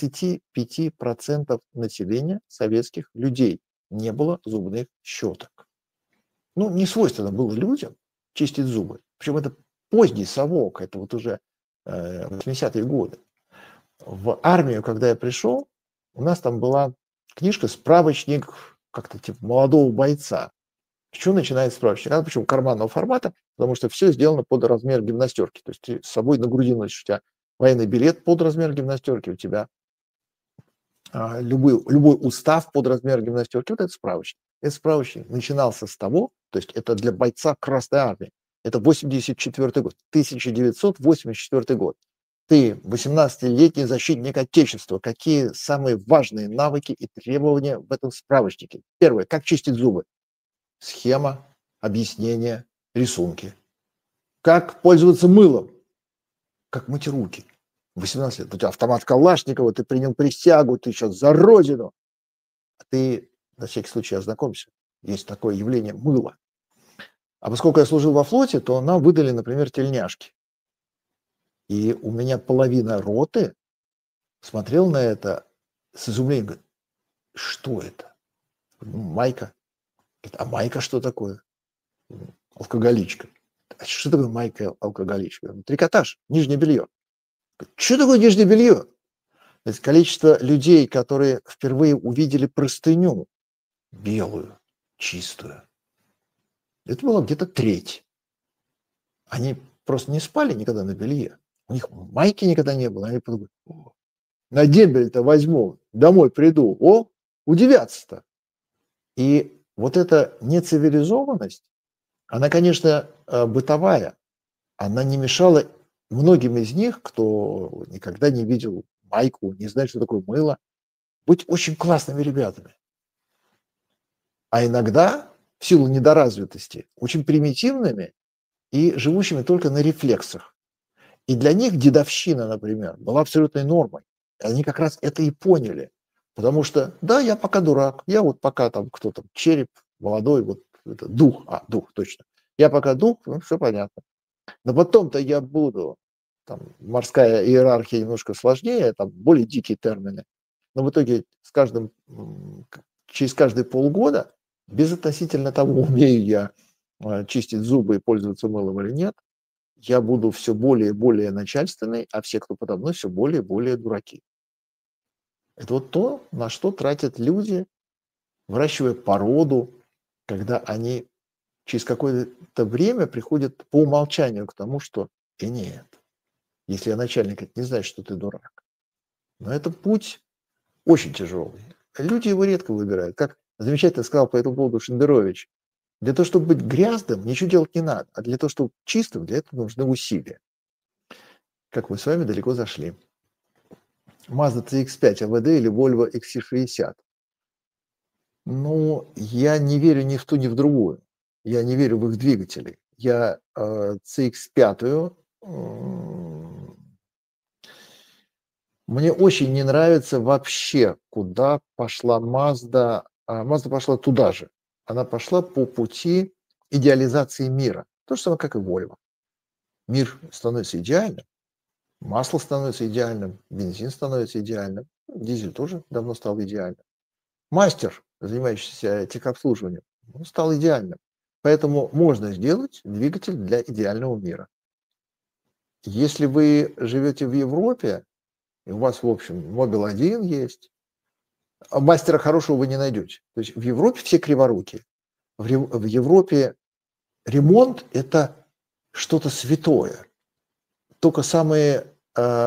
25% населения советских людей не было зубных щеток. Ну, не свойственно было людям чистить зубы. Причем это поздний совок, это вот уже 80-е годы. В армию, когда я пришел, у нас там была книжка «Справочник» как-то типа молодого бойца. С чего начинается справочник? Она почему карманного формата? Потому что все сделано под размер гимнастерки. То есть ты с собой на груди носишь, у тебя военный билет под размер гимнастерки, у тебя любой устав под размер гимнастерки. Вот это справочник. Этот справочник начинался с того, то есть это для бойца Красной Армии. Это 1984 год, 1984 год. Ты 18-летний защитник Отечества. Какие самые важные навыки и требования в этом справочнике? Первое. Как чистить зубы? Схема, объяснение, рисунки. Как пользоваться мылом? Как мыть руки? 18 лет. У тебя автомат Калашникова, ты принял присягу, ты сейчас за Родину. А ты, на всякий случай, ознакомься. Есть такое явление мыло. А поскольку я служил во флоте, то нам выдали, например, тельняшки. И у меня половина роты смотрел на это с изумлением. Говорит, что это? Майка. Говорит, а майка что такое? Алкоголичка. А что такое майка-алкоголичка? Трикотаж, нижнее белье. Что такое нижнее белье? То есть количество людей, которые впервые увидели простыню белую, чистую, это было где-то треть. Они просто не спали никогда на белье. У них майки никогда не было. Они подумали, на дембель-то возьму, домой приду. О, удивятся-то. И вот эта нецивилизованность, она, конечно, бытовая. Она не мешала многим из них, кто никогда не видел майку, не знает, что такое мыло, быть очень классными ребятами. А иногда, в силу недоразвитости, очень примитивными и живущими только на рефлексах. И для них дедовщина, например, была абсолютной нормой. И они как раз это и поняли. Потому что, да, я пока дурак, я вот пока там кто-то, череп, молодой, вот это, дух, точно. Я пока дух, ну, все понятно. Но потом-то я буду, там, морская иерархия немножко сложнее, там более дикие термины. Но в итоге через каждые полгода, безотносительно того, умею я чистить зубы и пользоваться мылом или нет, я буду все более и более начальственный, а все, кто подо мной, все более и более дураки. Это вот то, на что тратят люди, выращивая породу, когда они через какое-то время приходят по умолчанию к тому, что и нет. Если я начальник, это не значит, что ты дурак. Но это путь очень тяжелый. Люди его редко выбирают. Как замечательно сказал по этому поводу Шендерович, для того, чтобы быть грязным, ничего делать не надо. А для того, чтобы быть чистым, для этого нужны усилия. Как мы с вами далеко зашли. Mazda CX-5 АВД или Volvo XC60. Ну, я не верю ни в ту, ни в другую. Я не верю в их двигатели. Я CX-5 мне очень не нравится вообще, куда пошла Mazda. Mazda пошла туда же. Она пошла по пути идеализации мира. То же самое, как и Volvo. Мир становится идеальным, масло становится идеальным, бензин становится идеальным, дизель тоже давно стал идеальным. Мастер, занимающийся техобслуживанием, стал идеальным. Поэтому можно сделать двигатель для идеального мира. Если вы живете в Европе, и у вас, в общем, Mobil 1 есть, а мастера хорошего вы не найдете. То есть в Европе все криворукие. В Европе ремонт – это что-то святое. Только самые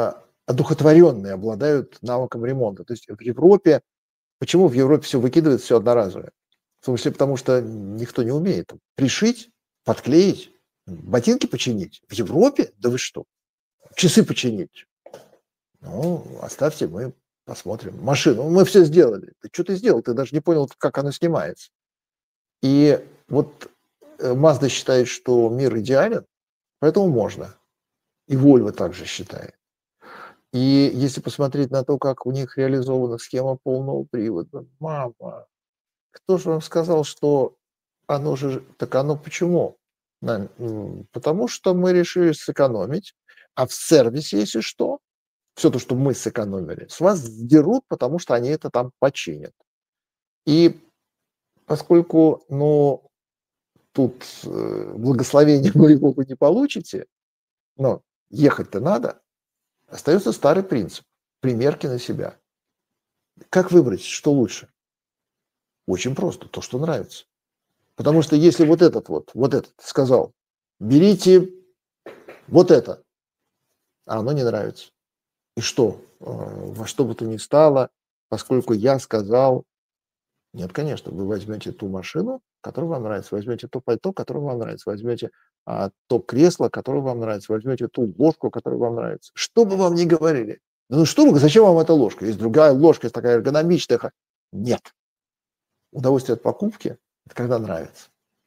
одухотворенные, обладают навыком ремонта. То есть в Европе, почему в Европе все выкидывают, все одноразовое? В том числе потому, что никто не умеет пришить, подклеить, ботинки починить. В Европе? Да вы что? Часы починить. Ну, оставьте, мы посмотрим. Машину. Мы все сделали. Ты что ты сделал? Ты даже не понял, как оно снимается. И вот Mazda считает, что мир идеален, поэтому можно. И Volvo также считает. И если посмотреть на то, как у них реализована схема полного привода, мама, кто же вам сказал, что оно же... Так оно почему? Потому что мы решили сэкономить, а в сервисе, если что, все то, что мы сэкономили, с вас сдерут, потому что они это там починят. И поскольку, тут благословения моего вы не получите, но ехать-то надо, остается старый принцип – примерки на себя. Как выбрать, что лучше? Очень просто, то, что нравится. Потому что если вот этот сказал, берите вот это, а оно не нравится. И что? Во что бы то ни стало, поскольку я сказал, нет, конечно, вы возьмете ту машину, которая вам нравится, возьмете то пальто, которое вам нравится, возьмете то кресло, которое вам нравится, возьмете ту ложку, которая вам нравится. Что бы вам ни говорили. Ну что вы, зачем вам эта ложка? Есть другая ложка, есть такая эргономичная. Нет. Удовольствие от покупки – это когда нравится.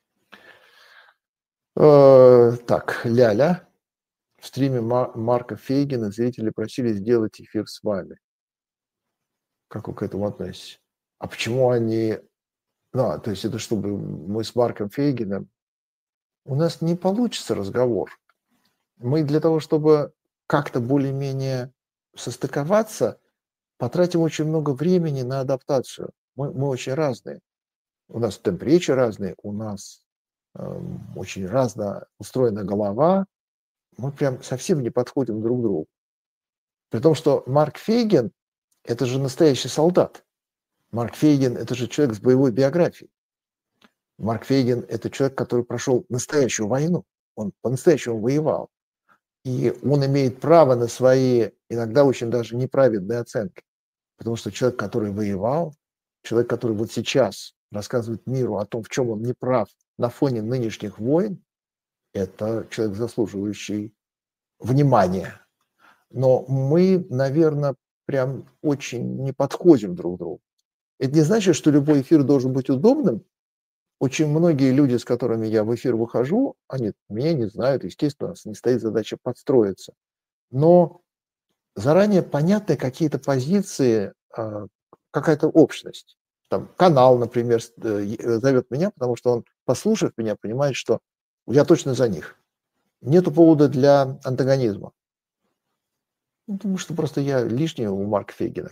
Так, Ляля. В стриме Марка Фейгина зрители просили сделать эфир с вами. Как вы к этому относитесь? А почему они... то есть это чтобы мы с Марком Фейгином... У нас не получится разговор. Мы для того, чтобы как-то более-менее состыковаться, потратим очень много времени на адаптацию. Мы очень разные. У нас темп речи разный, у нас очень разно устроена голова. Мы прям совсем не подходим друг к другу. При том, что Марк Фейгин – это же настоящий солдат. Марк Фейгин – это же человек с боевой биографией. Марк Фейгин – это человек, который прошел настоящую войну. Он по-настоящему воевал. И он имеет право на свои, иногда очень даже неправедные оценки. Потому что человек, который воевал, человек, который вот сейчас рассказывает миру о том, в чем он не прав на фоне нынешних войн, это человек, заслуживающий внимания. Но мы, наверное, прям очень не подходим друг к другу. Это не значит, что любой эфир должен быть удобным. Очень многие люди, с которыми я в эфир выхожу, они меня не знают, естественно, у нас не стоит задача подстроиться. Но заранее понятны какие-то позиции, какая-то общность. Там канал, например, зовет меня, потому что он, послушав меня, понимает, что я точно за них. Нету повода для антагонизма. Потому что просто я лишний у Марка Фейгина.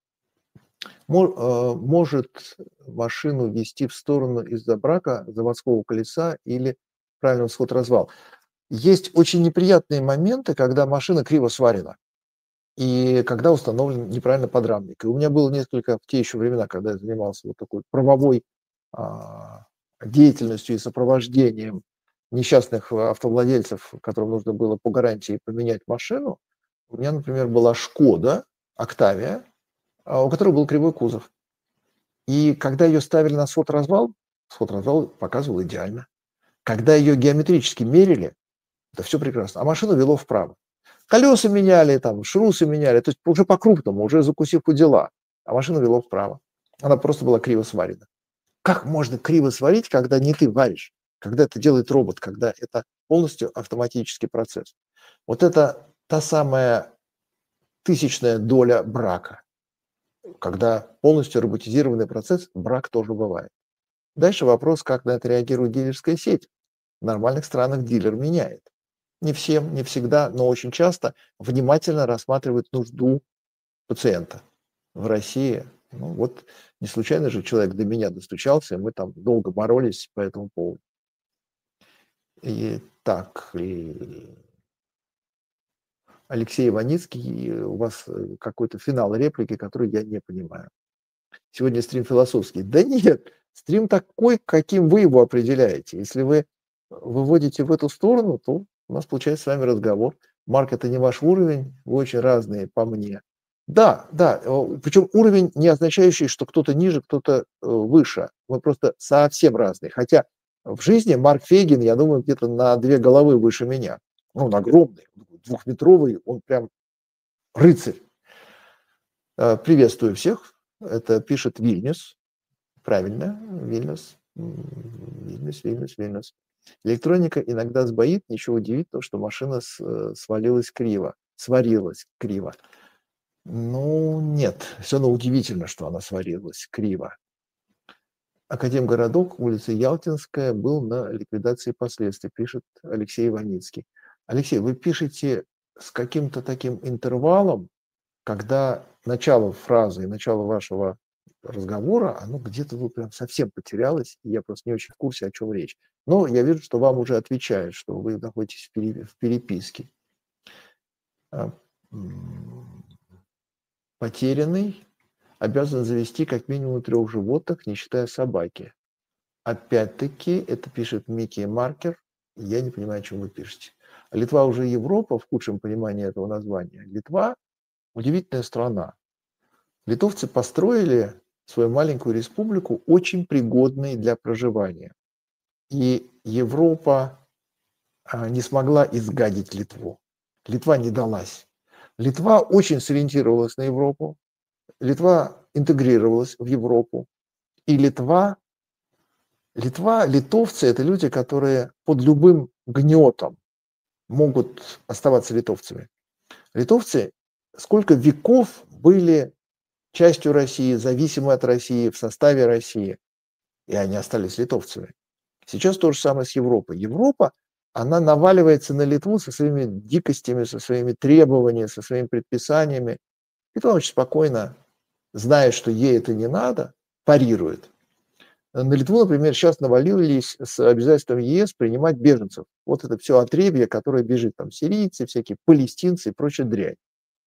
Может машину вести в сторону из-за брака, заводского колеса или правильный всход-развал. Есть очень неприятные моменты, когда машина криво сварена и когда установлен неправильно подрамник. И у меня было несколько в те еще времена, когда я занимался вот такой правовой деятельностью и сопровождением несчастных автовладельцев, которым нужно было по гарантии поменять машину. У меня, например, была Шкода Октавия, у которой был кривой кузов. И когда ее ставили на свод-развал показывал идеально. Когда ее геометрически мерили, это все прекрасно. А машину вело вправо. Колеса меняли, там, шрусы меняли, то есть уже по-крупному, уже закусив у дела. А машину вело вправо. Она просто была криво сварена. Как можно криво сварить, когда не ты варишь? Когда это делает робот, когда это полностью автоматический процесс. Вот это та самая тысячная доля брака. Когда полностью роботизированный процесс, брак тоже бывает. Дальше вопрос, как на это реагирует дилерская сеть. В нормальных странах дилер меняет. Не всем, не всегда, но очень часто внимательно рассматривает нужду пациента. В России, не случайно же человек до меня достучался, мы там долго боролись по этому поводу. И так, Алексей Иваницкий, у вас какой-то финал реплики, который я не понимаю. Сегодня стрим философский. Да нет, стрим такой, каким вы его определяете. Если вы выводите в эту сторону, то у нас получается с вами разговор. Марк, это не ваш уровень, вы очень разные по мне. Да, да, причем уровень не означающий, что кто-то ниже, кто-то выше. Мы просто совсем разные. Хотя в жизни Марк Фейгин, я думаю, где-то на 2 головы выше меня. Ну, он огромный, двухметровый, он прям рыцарь. Приветствую всех. Это пишет Вильнюс. Правильно, Вильнюс. Вильнюс. Электроника иногда сбоит, ничего удивительного, что машина свалилась криво, сварилась криво. Ну, нет, все равно удивительно, что она сварилась криво. Академгородок, улица Ялтинская, был на ликвидации последствий, пишет Алексей Иваницкий. Алексей, вы пишете с каким-то таким интервалом, когда начало фразы и начало вашего разговора, оно где-то прям совсем потерялось, и я просто не очень в курсе, о чем речь. Но я вижу, что вам уже отвечают, что вы находитесь в переписке. Потерянный обязан завести как минимум 3 животных, не считая собаки. Опять-таки, это пишет Микки Маркер, я не понимаю, о чем вы пишете. Литва уже Европа, в худшем понимании этого названия. Литва – удивительная страна. Литовцы построили свою маленькую республику, очень пригодной для проживания. И Европа не смогла изгадить Литву. Литва не далась. Литва очень сориентировалась на Европу. Литва интегрировалась в Европу. И литовцы – это люди, которые под любым гнетом могут оставаться литовцами. Литовцы сколько веков были частью России, зависимы от России, в составе России, и они остались литовцами. Сейчас то же самое с Европой. Европа, она наваливается на Литву со своими дикостями, со своими требованиями, со своими предписаниями. Литва очень спокойно, зная, что ей это не надо, парирует. На Литву, например, сейчас навалились с обязательством ЕС принимать беженцев. Вот это все отребье, которое бежит, там сирийцы, всякие палестинцы и прочая дрянь.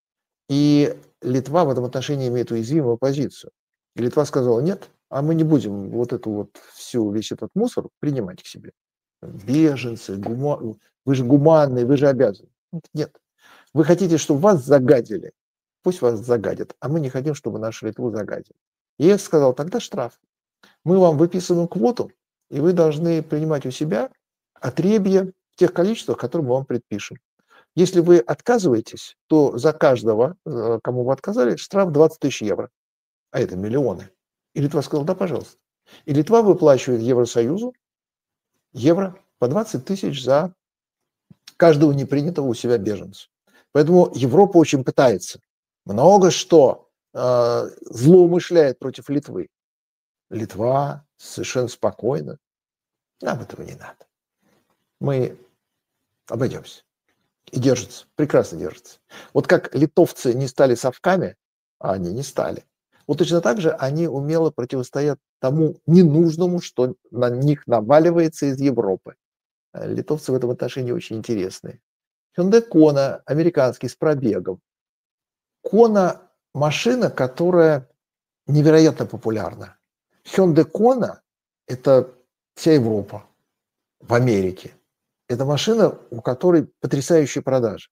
И Литва в этом отношении имеет уязвимую позицию. И Литва сказала, нет, а мы не будем вот эту вот весь этот мусор принимать к себе. Беженцы, вы же гуманные, вы же обязаны. Нет. Вы хотите, чтобы вас загадили? Пусть вас загадят, а мы не хотим, чтобы нашу Литву загадили. ЕС сказал, тогда штраф. Мы вам выписываем квоту, и вы должны принимать у себя отребье в тех количествах, которые мы вам предпишем. Если вы отказываетесь, то за каждого, кому вы отказали, штраф 20 тысяч евро. А это миллионы. И Литва сказала, да, пожалуйста. И Литва выплачивает Евросоюзу евро по 20 тысяч за каждого непринятого у себя беженца. Поэтому Европа очень пытается. Много что злоумышляет против Литвы. Литва совершенно спокойно. Нам этого не надо. Мы обойдемся. И держатся, прекрасно держатся. Вот как литовцы не стали совками, а они не стали. Вот точно так же они умело противостоят тому ненужному, что на них наваливается из Европы. Литовцы в этом отношении очень интересные. Hyundai Kona, американский, с пробегом. Kona – машина, которая невероятно популярна. Hyundai Kona – это вся Европа в Америке. Это машина, у которой потрясающие продажи.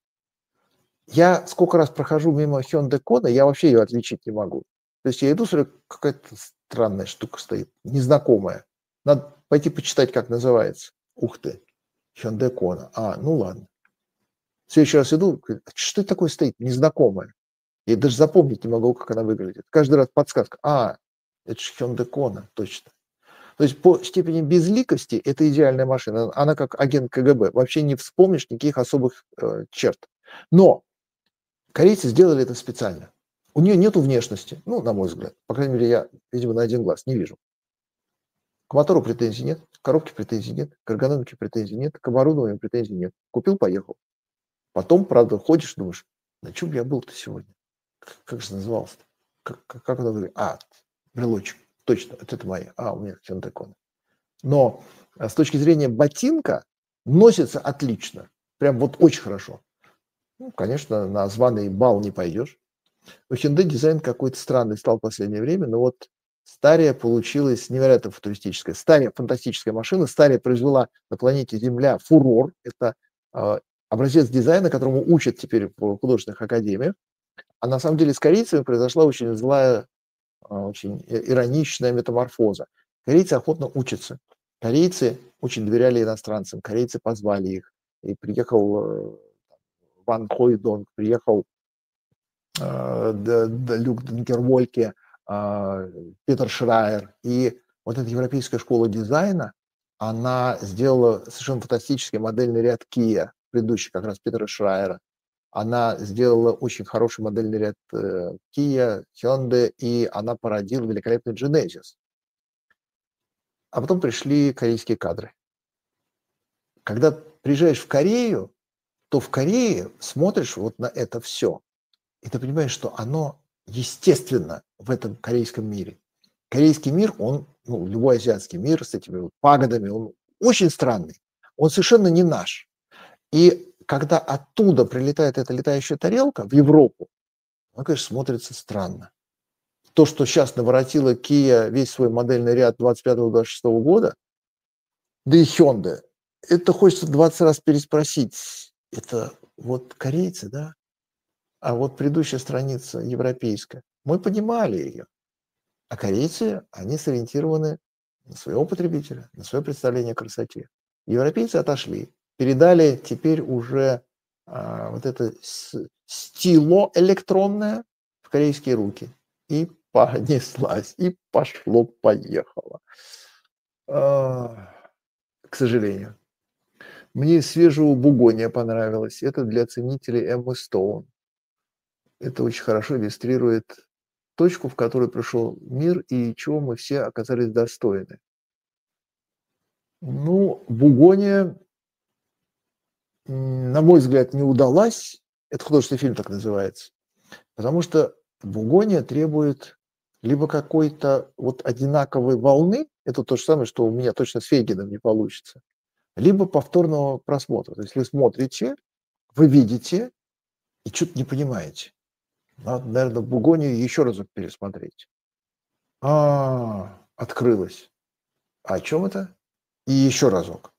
Я сколько раз прохожу мимо Hyundai Kona, я вообще ее отличить не могу. То есть я иду, смотрю, какая-то странная штука стоит, незнакомая. Надо пойти почитать, как называется. Ух ты, Hyundai Kona. Ну ладно. В следующий раз иду, что это такое стоит, незнакомое. Я даже запомнить не могу, как она выглядит. Каждый раз подсказка. Это же Hyundai Kona, точно. То есть по степени безликости это идеальная машина. Она как агент КГБ. Вообще не вспомнишь никаких особых черт. Но корейцы сделали это специально. У нее нету внешности, на мой взгляд. По крайней мере, я, видимо, на один глаз не вижу. К мотору претензий нет, к коробке претензий нет, к эргономике претензий нет, к оборудованию претензий нет. Купил, поехал. Потом, правда, ходишь, думаешь, на чем я был-то сегодня? Как же назывался-то? Как она говорит? Брелочек. Точно, это моя. У меня Hyundai Kona. Но с точки зрения ботинка носится отлично. Прям вот очень хорошо. Конечно, на званый бал не пойдешь. У Hyundai дизайн какой-то странный стал в последнее время, но вот Стария получилась невероятно футуристическая. Стария фантастическая машина. Стария произвела на планете Земля фурор. Это образец дизайна, которому учат теперь в художественных академиях. А на самом деле с корейцами произошла очень злая, очень ироничная метаморфоза. Корейцы охотно учатся. Корейцы очень доверяли иностранцам, корейцы позвали их. И приехал Ван Хойдонг, приехал Люк Денгервольке, Питер Шрайер. И вот эта европейская школа дизайна, она сделала совершенно фантастический модельный ряд Kia, предыдущий как раз Питера Шрайера. Она сделала очень хороший модельный ряд Kia, Hyundai, и она породила великолепный Genesis. А потом пришли корейские кадры. Когда приезжаешь в Корею, то в Корее смотришь вот на это все, и ты понимаешь, что оно естественно в этом корейском мире. Корейский мир, он, любой азиатский мир с этими вот пагодами, он очень странный. Он совершенно не наш. И когда оттуда прилетает эта летающая тарелка в Европу, она, конечно, смотрится странно. То, что сейчас наворотила Kia весь свой модельный ряд 25-26 года, да и Hyundai, это хочется 20 раз переспросить. Это вот корейцы, да? А вот предыдущая страница европейская, мы понимали ее. А корейцы, они сориентированы на своего потребителя, на свое представление о красоте. Европейцы отошли, передали теперь уже вот это стило электронное в корейские руки. И понеслась, и пошло-поехало. К сожалению. Мне свежего Бугония понравилось. Это для ценителей Эммы Стоун. Это очень хорошо иллюстрирует точку, в которой пришел мир и чего мы все оказались достойны. Бугония, на мой взгляд, не удалась. Это художественный фильм так называется. Потому что Бугония требует либо какой-то вот одинаковой волны, это то же самое, что у меня точно с Фейгином не получится, либо повторного просмотра. То есть вы смотрите, вы видите и что-то не понимаете. Надо, наверное, Бугонию еще разок пересмотреть. Открылось. А о чем это? И еще разок.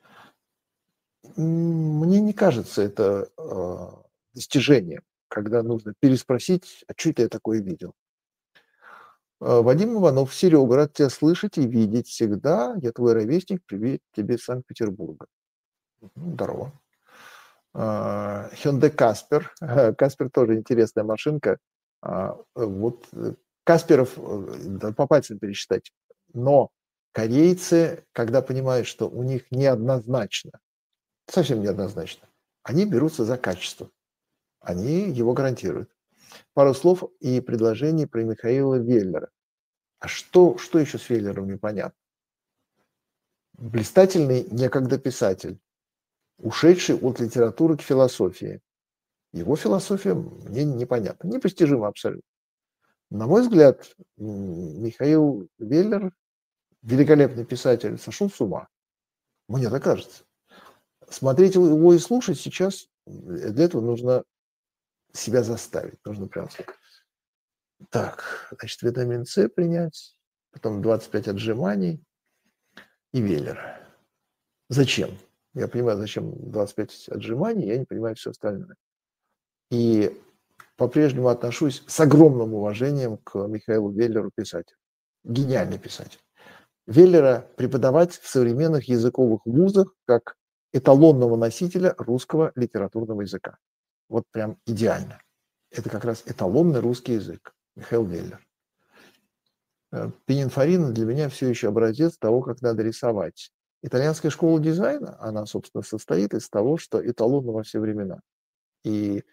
Мне не кажется это достижением, когда нужно переспросить, а что это я такое видел. Вадим Иванов, Серега, рад тебя слышать и видеть всегда. Я твой ровесник, привет тебе из Санкт-Петербурга. Здорово. Hyundai Каспер. Каспер тоже интересная машинка. Вот Касперов по пальцам пересчитать. Но корейцы, когда понимают, что у них неоднозначно, совсем неоднозначно, они берутся за качество. Они его гарантируют. Пару слов и предложений про Михаила Веллера. А что еще с Веллером непонятно? Блистательный некогда писатель, ушедший от литературы к философии. Его философия мне непонятна, непостижима абсолютно. На мой взгляд, Михаил Веллер, великолепный писатель, сошел с ума. Мне так кажется. Смотреть его и слушать сейчас, для этого нужно себя заставить. Нужно прям так, значит, витамин С принять, потом 25 отжиманий и Веллер. Зачем? Я понимаю, зачем 25 отжиманий, я не понимаю все остальное. И по-прежнему отношусь с огромным уважением к Михаилу Веллеру, писателю. Гениальный писатель. Веллера преподавать в современных языковых вузах как эталонного носителя русского литературного языка. Вот прям идеально. Это как раз эталонный русский язык. Михаил Веллер. Пининфарина для меня все еще образец того, как надо рисовать. Итальянская школа дизайна, она, собственно, состоит из того, что эталонно во все времена. И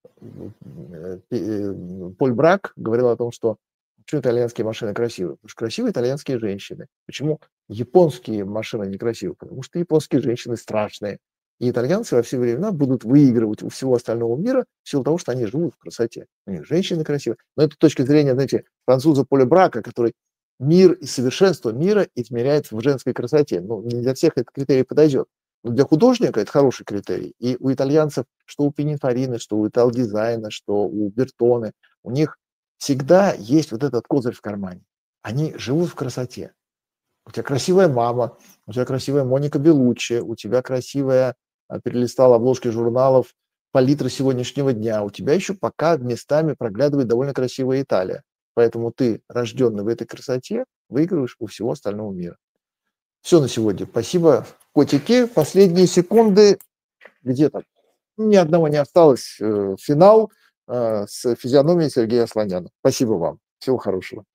Поль Брак говорил о том, что почему итальянские машины красивые? Потому что красивые итальянские женщины. Почему японские машины некрасивые? Потому что японские женщины страшные. И итальянцы во все времена будут выигрывать у всего остального мира в силу того, что они живут в красоте. У них женщины красивые. Но это с точки зрения, знаете, француза Поля Брака, который мир и совершенство мира измеряет в женской красоте. Не для всех этот критерий подойдет. Но для художника это хороший критерий. И у итальянцев, что у Пининфарины, что у Италдизайна, что у Бертоне, у них всегда есть вот этот козырь в кармане. Они живут в красоте. У тебя красивая мама, у тебя красивая Моника Белуччи, у тебя красивая перелистал обложки журналов, палитры сегодняшнего дня, у тебя еще пока местами проглядывает довольно красивая Италия. Поэтому ты, рожденный в этой красоте, выигрываешь у всего остального мира. Все на сегодня. Спасибо, котики. Последние секунды. Где-то ни одного не осталось. Финал с физиономией Сергея Слоняна. Спасибо вам. Всего хорошего.